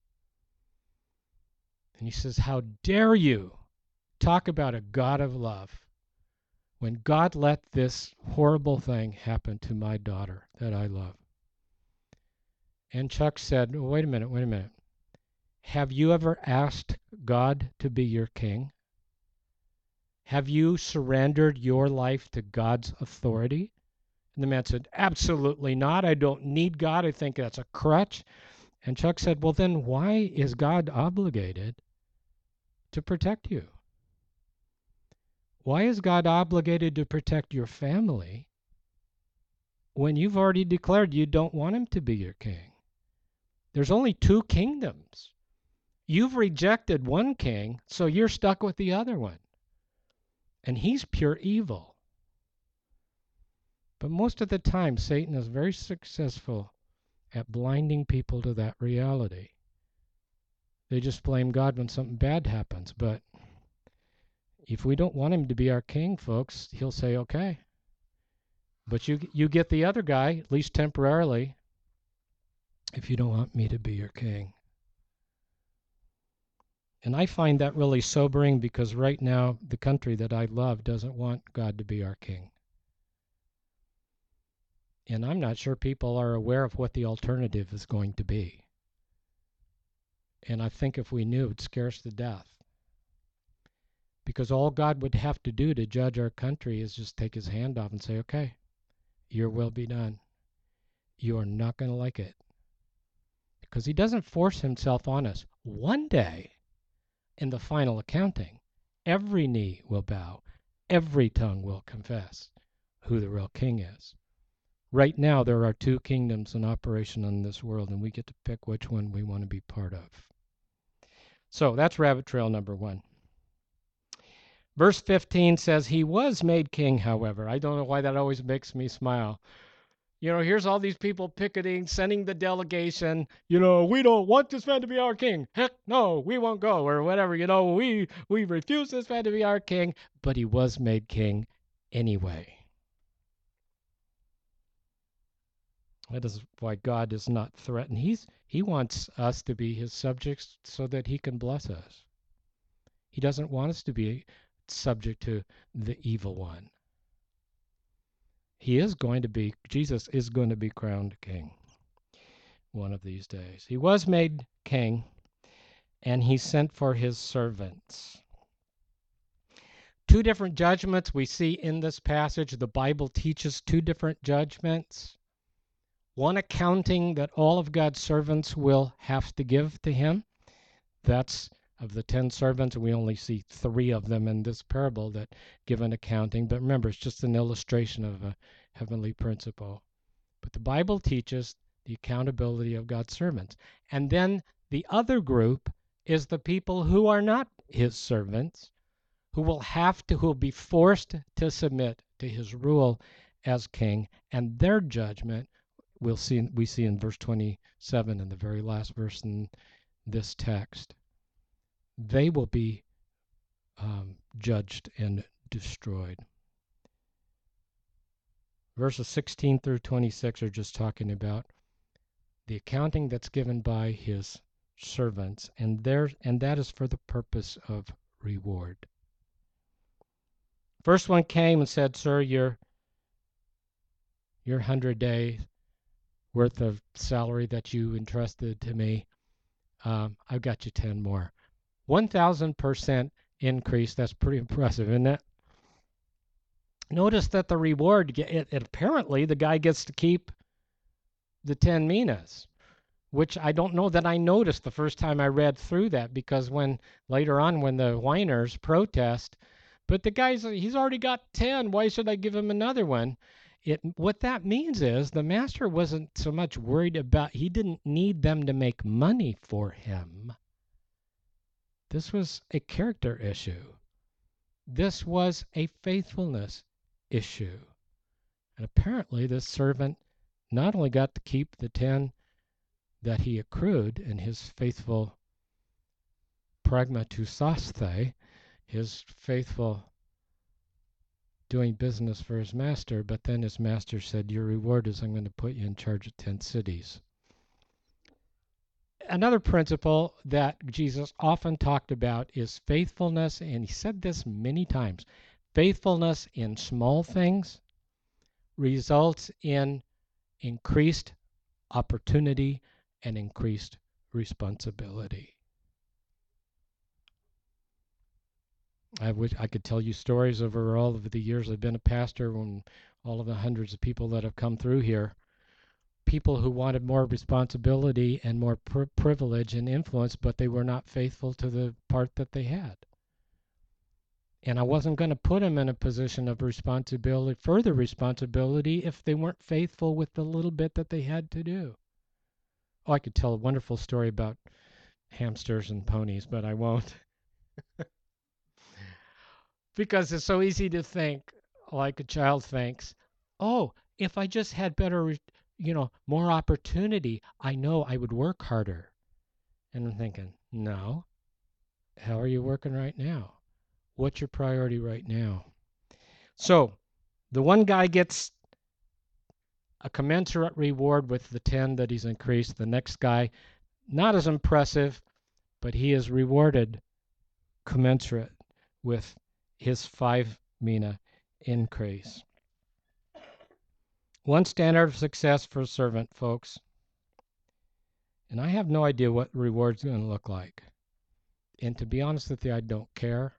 [SPEAKER 1] And he says, how dare you talk about a God of love when God let this horrible thing happen to my daughter that I love? And Chuck said, wait a minute. Have you ever asked God to be your king? Have you surrendered your life to God's authority? And the man said, absolutely not. I don't need God. I think that's a crutch. And Chuck said, well, then why is God obligated to protect you? Why is God obligated to protect your family when you've already declared you don't want him to be your king? There's only 2 kingdoms. You've rejected one king, so you're stuck with the other one. And he's pure evil. But most of the time, Satan is very successful at blinding people to that reality. They just blame God when something bad happens. But if we don't want him to be our king, folks, he'll say, okay. But you get the other guy, at least temporarily, if you don't want me to be your king. And I find that really sobering because right now the country that I love doesn't want God to be our king. And I'm not sure people are aware of what the alternative is going to be. And I think if we knew, it'd scare us to death. Because all God would have to do to judge our country is just take his hand off and say, okay, your will be done. You are not going to like it. Because he doesn't force himself on us. One day, in the final accounting, every knee will bow, every tongue will confess who the real king is. Right now, there are 2 kingdoms in operation in this world, and we get to pick which one we want to be part of. So that's rabbit trail number 1. Verse 15 says, he was made king, however. I don't know why that always makes me smile. Here's all these people picketing, sending the delegation. We don't want this man to be our king. Heck no, we won't go, or whatever. We refuse this man to be our king. But he was made king anyway. That is why God is not threatened. He wants us to be his subjects so that he can bless us. He doesn't want us to be subject to the evil one. Jesus is going to be crowned king one of these days. He was made king, and he sent for his servants. 2 different judgments we see in this passage. The Bible teaches 2 different judgments. One accounting that all of God's servants will have to give to him. That's of the 10 servants, we only see 3 of them in this parable that give an accounting. But remember, it's just an illustration of a heavenly principle. But the Bible teaches the accountability of God's servants. And then the other group is the people who are not his servants, who will be forced to submit to his rule as king, and their judgment we see in verse 27, in the very last verse in this text. They will be judged and destroyed. Verses 16 through 26 are just talking about the accounting that's given by his servants, and that is for the purpose of reward. First one came and said, "Sir, your 100 days worth of salary that you entrusted to me, I've got you 10 more." 1,000% increase. That's pretty impressive, isn't it? Notice that the reward, apparently the guy gets to keep the 10 minas, which I don't know that I noticed the first time I read through that, because later on when the whiners protest, but he's already got 10, why should I give him another one? What that means is the master wasn't so much worried about, he didn't need them to make money for him. This was a character issue. This was a faithfulness issue. And apparently this servant not only got to keep the 10 that he accrued in his faithful pragmatusasthe, his faithful doing business for his master, but then his master said, your reward is I'm going to put you in charge of 10 cities. Another principle that Jesus often talked about is faithfulness, and he said this many times. Faithfulness in small things results in increased opportunity and increased responsibility. I could tell you stories over all of the years I've been a pastor, when all of the hundreds of people that have come through here, people who wanted more responsibility and more privilege and influence, but they were not faithful to the part that they had. And I wasn't going to put them in a position of responsibility, further responsibility, if they weren't faithful with the little bit that they had to do. Oh, I could tell a wonderful story about hamsters and ponies, but I won't. Because it's so easy to think, like a child thinks, oh, if I just had better, more opportunity, I know I would work harder. And I'm thinking, no. How are you working right now? What's your priority right now? So the one guy gets a commensurate reward with the 10 that he's increased. The next guy, not as impressive, but he is rewarded commensurate with his 5 mina increase. One standard of success for a servant, folks. And I have no idea what the reward's going to look like. And to be honest with you, I don't care.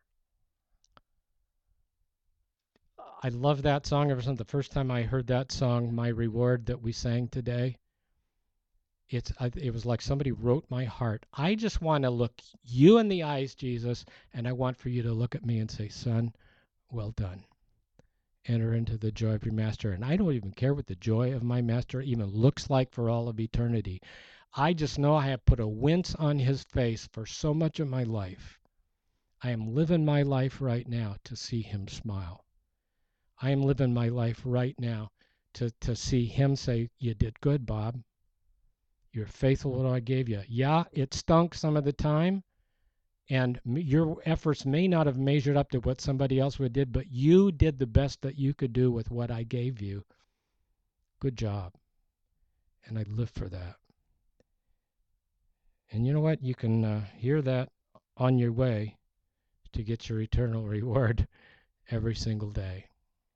[SPEAKER 1] I love that song. Ever since the first time I heard that song, My Reward, that we sang today, it was like somebody wrote my heart. I just want to look you in the eyes, Jesus, and I want for you to look at me and say, son, well done. Enter into the joy of your master. And I don't even care what the joy of my master even looks like for all of eternity. I just know I have put a wince on his face for so much of my life. I am living my life right now to see him smile. I am living my life right now to see him say, you did good, Bob. You're faithful to what I gave you. Yeah, it stunk some of the time, and your efforts may not have measured up to what somebody else would did, but you did the best that you could do with what I gave you. Good job. And I live for that. And you know what? You can hear that on your way to get your eternal reward every single day.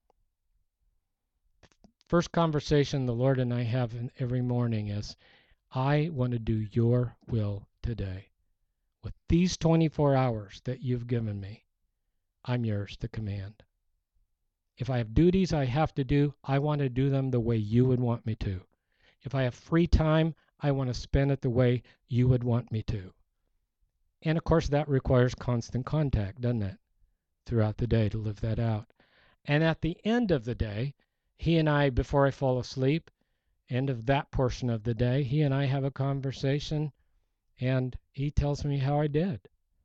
[SPEAKER 1] First conversation the Lord and I have every morning is, I want to do your will today. With these 24 hours that you've given me, I'm yours to command. If I have duties I have to do, I want to do them the way you would want me to. If I have free time, I want to spend it the way you would want me to. And of course, that requires constant contact, doesn't it? Throughout the day to live that out. And at the end of the day, he and I, before I fall asleep, end of that portion of the day, he and I have a conversation, and he tells me how I did.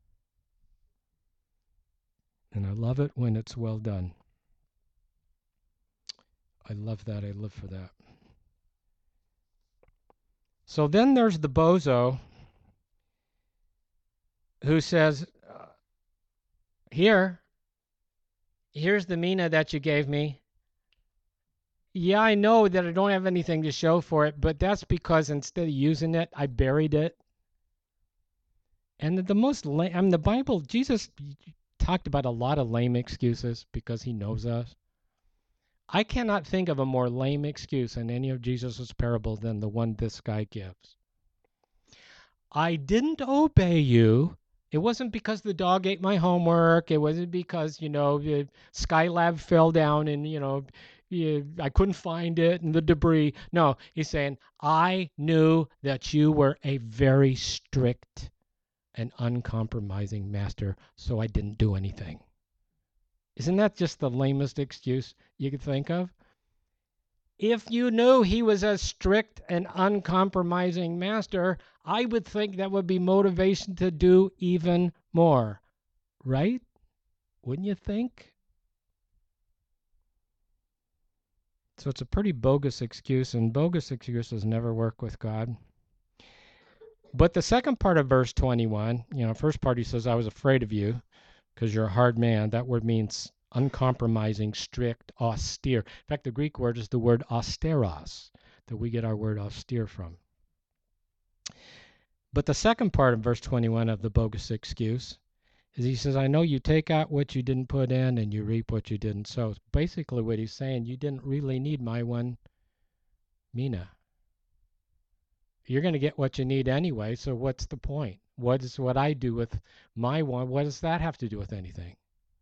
[SPEAKER 1] And I love it when it's well done. I love that. I live for that. So then there's the bozo who says, here's the mina that you gave me. Yeah, I know that I don't have anything to show for it, but that's because instead of using it, I buried it. And the Bible, Jesus talked about a lot of lame excuses because he knows us. I cannot think of a more lame excuse in any of Jesus' parables than the one this guy gives. I didn't obey you. It wasn't because the dog ate my homework. It wasn't because, the Skylab fell down and, I couldn't find it and the debris. No, he's saying, I knew that you were a very strict and uncompromising master, so I didn't do anything. Isn't that just the lamest excuse you could think of? If you knew he was a strict and uncompromising master, I would think that would be motivation to do even more. Right? Wouldn't you think? So it's a pretty bogus excuse, and bogus excuses never work with God. But the second part of verse 21, first part he says, I was afraid of you because you're a hard man. That word means uncompromising, strict, austere. In fact, the Greek word is the word austeros, that we get our word austere from. But the second part of verse 21 of the bogus excuse is he says, I know you take out what you didn't put in and you reap what you didn't sow. Basically what he's saying, you didn't really need my one mina. You're going to get what you need anyway, so what's the point? What is what I do with my one? What does that have to do with anything?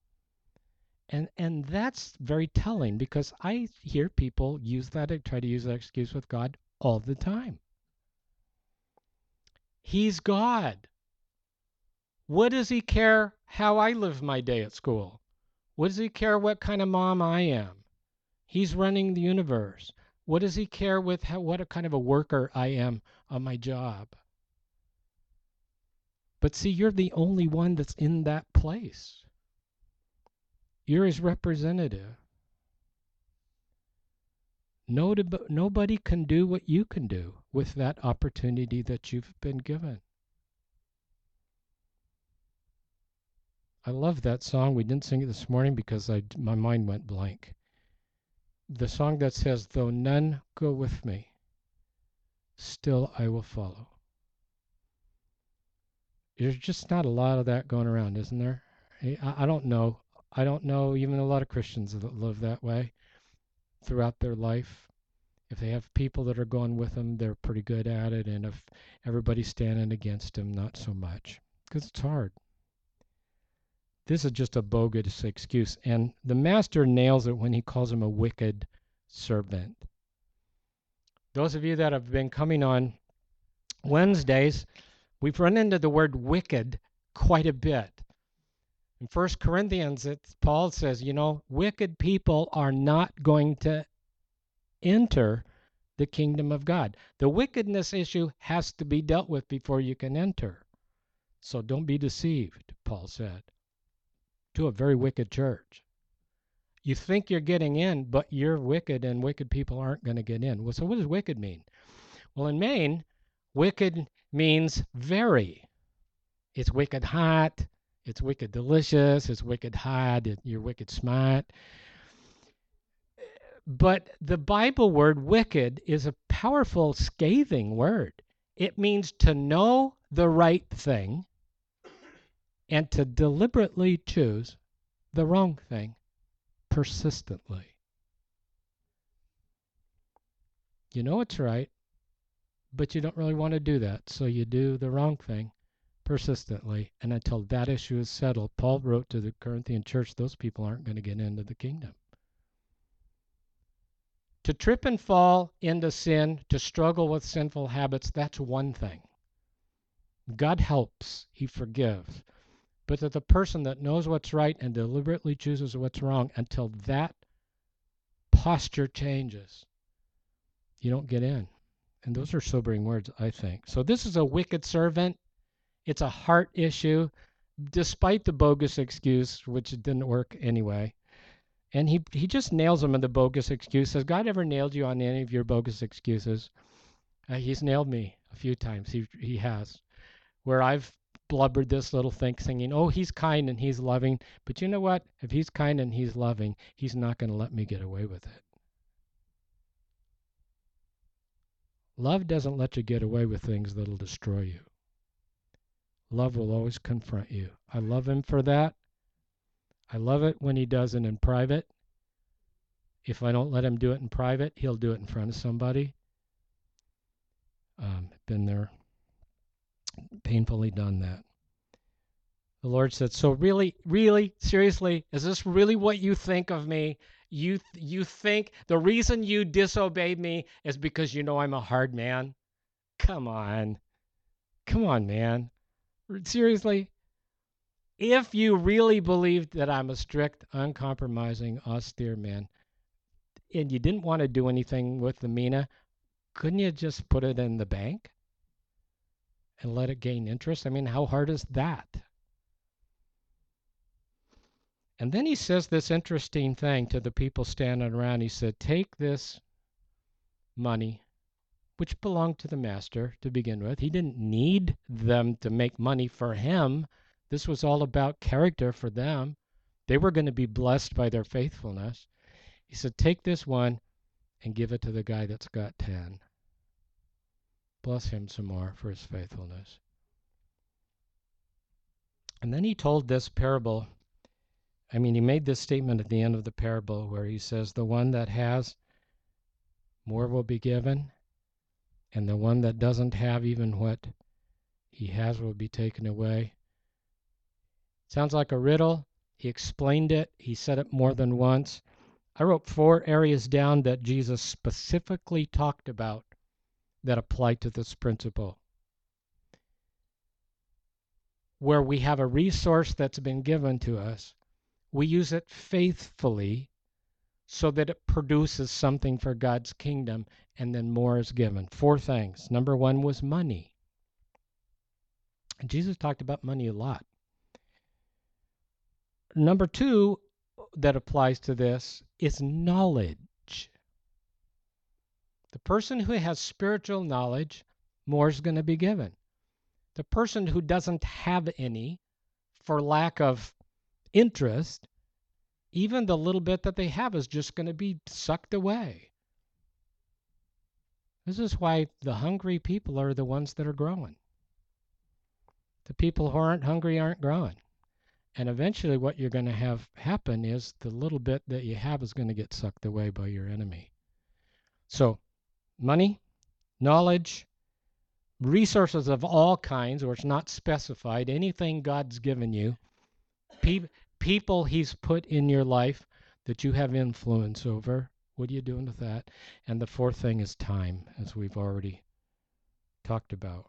[SPEAKER 1] And that's very telling because I hear people try to use that excuse with God all the time. He's God. What does he care how I live my day at school? What does he care what kind of mom I am? He's running the universe. What does he care with what kind of a worker I am on my job? But see, you're the only one that's in that place. You're his representative. Nobody can do what you can do with that opportunity that you've been given. I love that song. We didn't sing it this morning because my mind went blank. The song that says, though none go with me, still I will follow. There's just not a lot of that going around, isn't there? I don't know. I don't know even a lot of Christians that live that way throughout their life. If they have people that are going with them, they're pretty good at it. And if everybody's standing against them, not so much. Because it's hard. This is just a bogus excuse. And the master nails it when he calls him a wicked servant. Those of you that have been coming on Wednesdays, we've run into the word wicked quite a bit. In 1 Corinthians, Paul says, wicked people are not going to enter the kingdom of God. The wickedness issue has to be dealt with before you can enter. So don't be deceived, Paul said, to a very wicked church. You think you're getting in, but you're wicked, and wicked people aren't going to get in. Well, so what does wicked mean? Well, in Maine, wicked means very. It's wicked hot. It's wicked delicious. It's wicked hot. You're wicked smart. But the Bible word wicked is a powerful, scathing word. It means to know the right thing and to deliberately choose the wrong thing persistently. You know it's right, but you don't really want to do that, so you do the wrong thing persistently. And until that issue is settled, Paul wrote to the Corinthian church, those people aren't going to get into the kingdom. To trip and fall into sin, to struggle with sinful habits, that's one thing. God helps, he forgives. But to the person that knows what's right and deliberately chooses what's wrong, until that posture changes, you don't get in. And those are sobering words, I think. So this is a wicked servant. It's a heart issue, despite the bogus excuse, which didn't work anyway. And he just nails them in the bogus excuse. Has God ever nailed you on any of your bogus excuses? He's nailed me a few times. He has. Where I've blubbered this little thing singing, oh, he's kind and he's loving. But you know what? If he's kind and he's loving, he's not going to let me get away with it. Love doesn't let you get away with things that'll destroy you. Love will always confront you. I love him for that. I love it when he does it in private. If I don't let him do it in private, he'll do it in front of somebody. Been there, painfully done that. The Lord said, so really, really, seriously, is this really what you think of me? You think the reason you disobeyed me is because you know I'm a hard man? Come on. Come on, man. Seriously? If you really believed that I'm a strict, uncompromising, austere man, and you didn't want to do anything with the mina, couldn't you just put it in the bank and let it gain interest? I mean, how hard is that? And then he says this interesting thing to the people standing around. He said, take this money, which belonged to the master to begin with. He didn't need them to make money for him. This was all about character for them. They were going to be blessed by their faithfulness. He said, take this one and give it to the guy that's got 10. Bless him some more for his faithfulness. And then he told this parable. I mean, he made this statement at the end of the parable where he says, the one that has, more will be given, and the one that doesn't have even what he has will be taken away. Sounds like a riddle. He explained it. He said it more than once. I wrote 4 areas down that Jesus specifically talked about that apply to this principle. Where we have a resource that's been given to us, we use it faithfully so that it produces something for God's kingdom, and then more is given. 4 things. Number 1 was money. And Jesus talked about money a lot. Number 2 that applies to this is knowledge. The person who has spiritual knowledge, more is going to be given. The person who doesn't have any, for lack of interest, even the little bit that they have is just going to be sucked away. This is why the hungry people are the ones that are growing. The people who aren't hungry aren't growing. And eventually what you're going to have happen is the little bit that you have is going to get sucked away by your enemy. So, money, knowledge, resources of all kinds, or it's not specified, anything God's given you, people he's put in your life that you have influence over. What are you doing with that? And the 4th thing is time, as we've already talked about.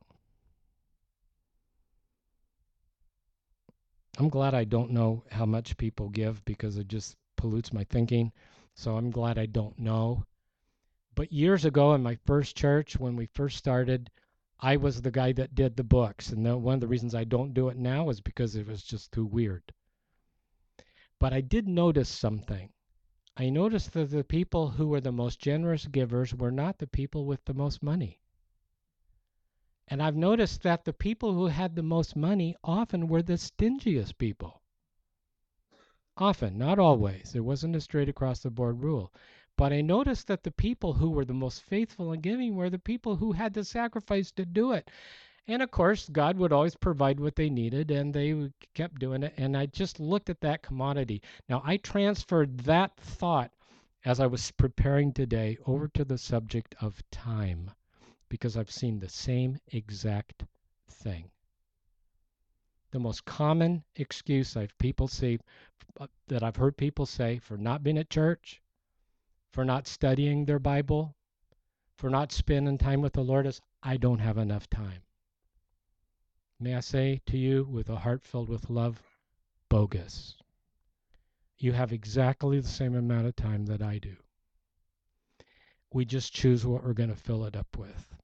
[SPEAKER 1] I'm glad I don't know how much people give because it just pollutes my thinking. So I'm glad I don't know. But years ago in my first church, when we first started, I was the guy that did the books. And one of the reasons I don't do it now is because it was just too weird. But I did notice something. I noticed that the people who were the most generous givers were not the people with the most money. And I've noticed that the people who had the most money often were the stingiest people. Often, not always. It wasn't a straight across the board rule. But I noticed that the people who were the most faithful in giving were the people who had to sacrifice to do it. And of course, God would always provide what they needed, and they kept doing it. And I just looked at that commodity. Now, I transferred that thought as I was preparing today over to the subject of time, because I've seen the same exact thing. The most common excuse that I've heard people say for not being at church, for not studying their Bible, for not spending time with the Lord is, I don't have enough time. May I say to you with a heart filled with love, bogus. You have exactly the same amount of time that I do. We just choose what we're going to fill it up with.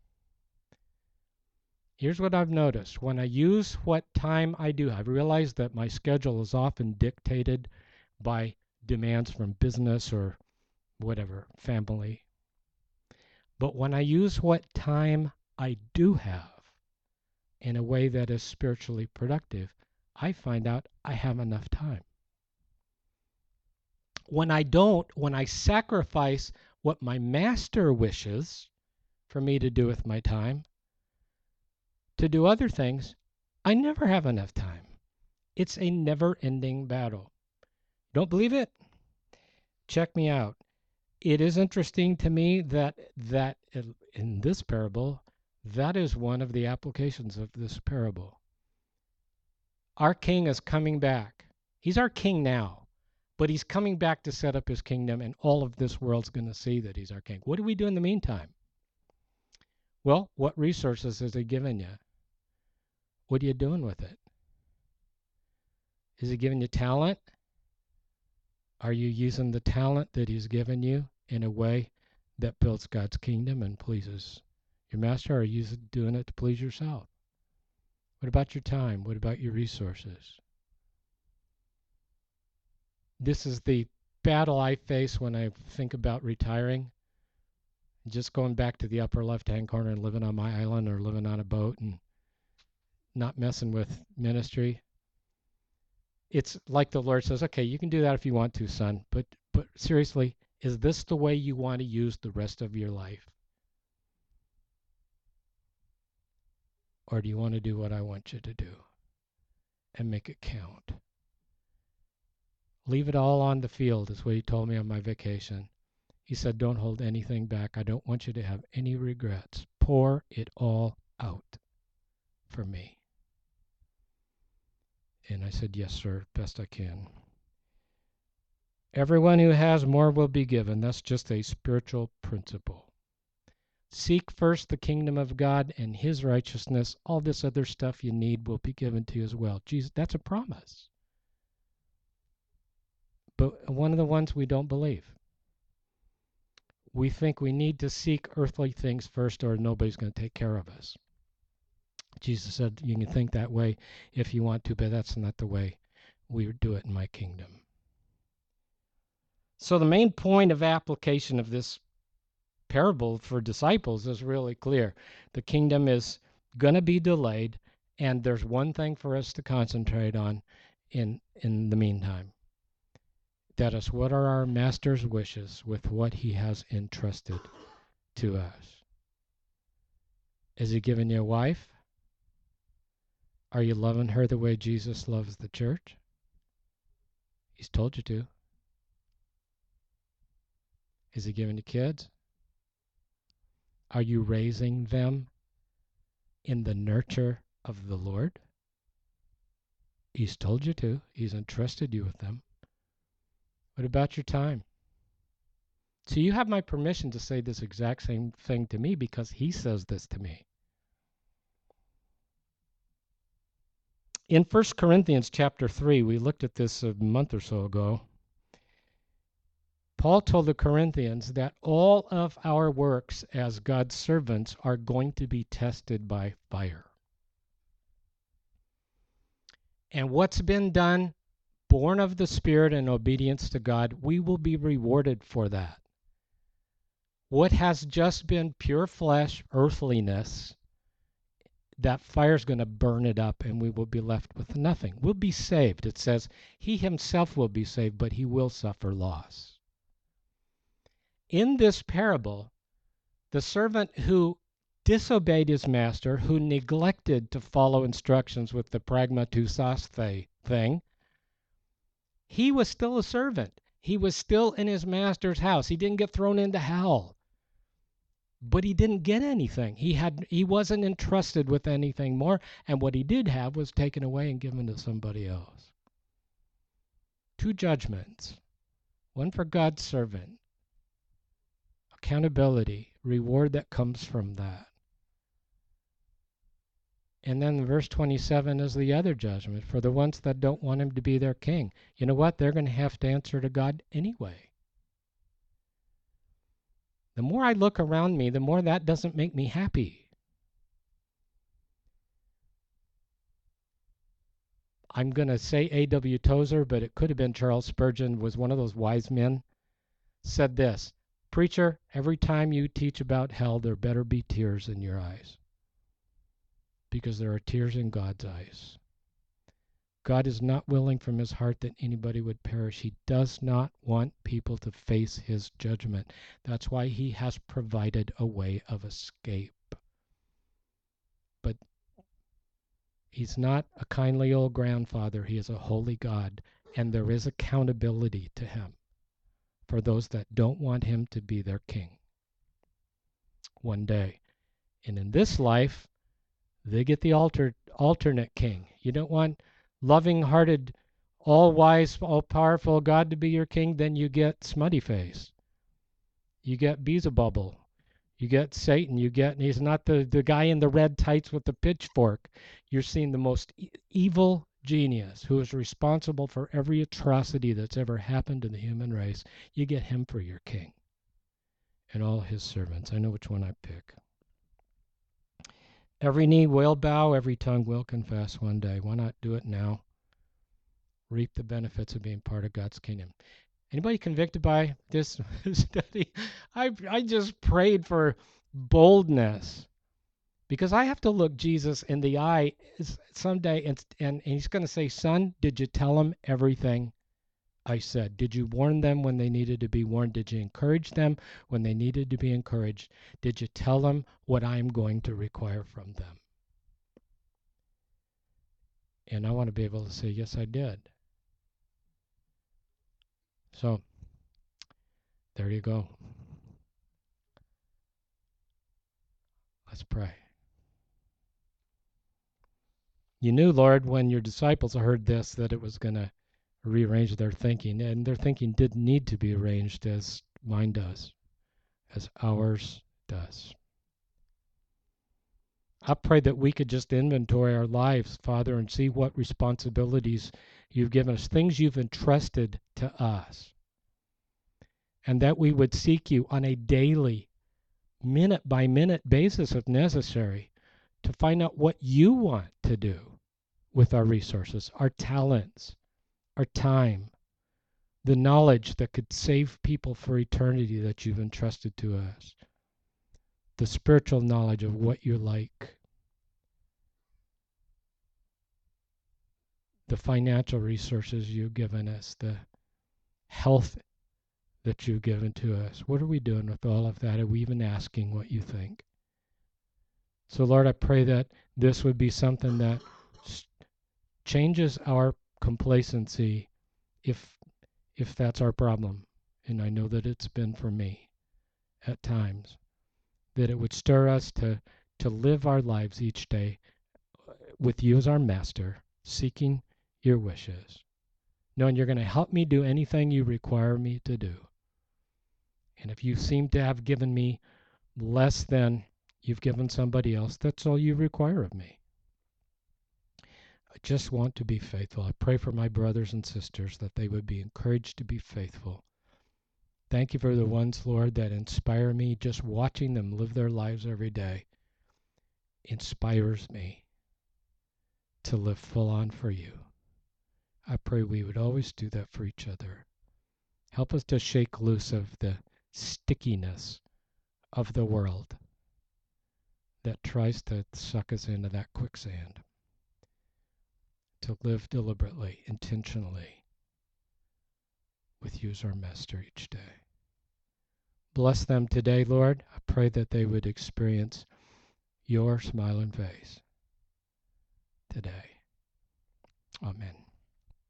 [SPEAKER 1] Here's what I've noticed. When I use what time I do, I've realized that my schedule is often dictated by demands from business or whatever, family. But when I use what time I do have in a way that is spiritually productive, I find out I have enough time. When I don't, when I sacrifice what my master wishes for me to do with my time, to do other things, I never have enough time. It's a never-ending battle. Don't believe it? Check me out. It is interesting to me that in this parable, that is one of the applications of this parable. Our king is coming back. He's our king now, but he's coming back to set up his kingdom, and all of this world's going to see that he's our king. What do we do in the meantime? Well, what resources has he given you? What are you doing with it? Is he giving you talent? Are you using the talent that he's given you in a way that builds God's kingdom and pleases your master? Or are you doing it to please yourself? What about your time? What about your resources? This is the battle I face when I think about retiring. Just going back to the upper left-hand corner and living on my island or living on a boat and not messing with ministry. It's like the Lord says, okay, you can do that if you want to, son, but seriously, is this the way you want to use the rest of your life? Or do you want to do what I want you to do and make it count? Leave it all on the field is what he told me on my vacation. He said, don't hold anything back. I don't want you to have any regrets. Pour it all out for me. And I said, yes, sir, best I can. Everyone who has more will be given. That's just a spiritual principle. Seek first the kingdom of God and his righteousness. All this other stuff you need will be given to you as well. Jesus, that's a promise. But one of the ones we don't believe. We think we need to seek earthly things first or nobody's going to take care of us. Jesus said you can think that way if you want to, but that's not the way we do it in my kingdom. So the main point of application of this parable for disciples is really clear. The kingdom is going to be delayed, and there's one thing for us to concentrate on in the meantime. That is, what are our master's wishes with what he has entrusted to us? Is he giving you a wife? Are you loving her the way Jesus loves the church? He's told you to. Is he giving you kids? Are you raising them in the nurture of the Lord? He's told you to. He's entrusted you with them. What about your time? So you have my permission to say this exact same thing to me because he says this to me. In 1 Corinthians chapter 3, we looked at this a month or so ago. Paul told the Corinthians that all of our works as God's servants are going to be tested by fire. And what's been done, born of the Spirit and obedience to God, we will be rewarded for that. What has just been pure flesh, earthliness, that fire's going to burn it up and we will be left with nothing. We'll be saved. It says he himself will be saved, but he will suffer loss. In this parable, the servant who disobeyed his master, who neglected to follow instructions with the pragmatusas thing, he was still a servant. He was still in his master's house. He didn't get thrown into hell. But he didn't get anything. He wasn't entrusted with anything more, and what he did have was taken away and given to somebody else. Two judgments. One for God's servant. Accountability, reward that comes from that. And then verse 27 is the other judgment for the ones that don't want him to be their king. You know what? They're going to have to answer to God anyway. The more I look around me, the more that doesn't make me happy. I'm going to say A.W. Tozer, but it could have been Charles Spurgeon, was one of those wise men, said this, "Preacher, every time you teach about hell, there better be tears in your eyes. Because there are tears in God's eyes. God is not willing from his heart that anybody would perish. He does not want people to face his judgment. That's why he has provided a way of escape. But he's not a kindly old grandfather. He is a holy God, and there is accountability to him for those that don't want him to be their king one day. And in this life, they get the alternate king. You don't want loving-hearted, all-wise, all-powerful God to be your king, then you get smutty face. You get Beelzebub. You get Satan. He's not the guy in the red tights with the pitchfork. You're seeing the most evil genius who is responsible for every atrocity that's ever happened to the human race. You get him for your king and all his servants. I know which one I pick. Every knee will bow, every tongue will confess one day. Why not do it now? Reap the benefits of being part of God's kingdom. Anybody convicted by this study? I just prayed for boldness because I have to look Jesus in the eye someday and he's going to say, "Son, did you tell them everything I said? Did you warn them when they needed to be warned? Did you encourage them when they needed to be encouraged? Did you tell them what I'm going to require from them?" And I want to be able to say, yes, I did. So, there you go. Let's pray. You knew, Lord, when your disciples heard this, that it was going to rearrange their thinking, and their thinking didn't need to be arranged as mine does, as ours does. I pray that we could just inventory our lives, Father, and see what responsibilities you've given us, things you've entrusted to us, and that we would seek you on a daily, minute-by-minute basis, if necessary, to find out what you want to do with our resources, our talents, our time, the knowledge that could save people for eternity that you've entrusted to us, the spiritual knowledge of what you're like, the financial resources you've given us, the health that you've given to us. What are we doing with all of that? Are we even asking what you think? So, Lord, I pray that this would be something that changes our complacency if that's our problem. And I know that it's been for me at times. That it would stir us to live our lives each day with you as our master, seeking your wishes, knowing you're going to help me do anything you require me to do. And if you seem to have given me less than you've given somebody else, that's all you require of me. I just want to be faithful. I pray for my brothers and sisters that they would be encouraged to be faithful Thank you for the ones, Lord, that inspire me. Just watching them live their lives every day inspires me to live full on for you. I pray we would always do that for each other. Help us to shake loose of the stickiness of the world that tries to suck us into that quicksand. To live deliberately, intentionally, with you as our master each day. Bless them today, Lord. I pray that they would experience your smiling face today. Amen.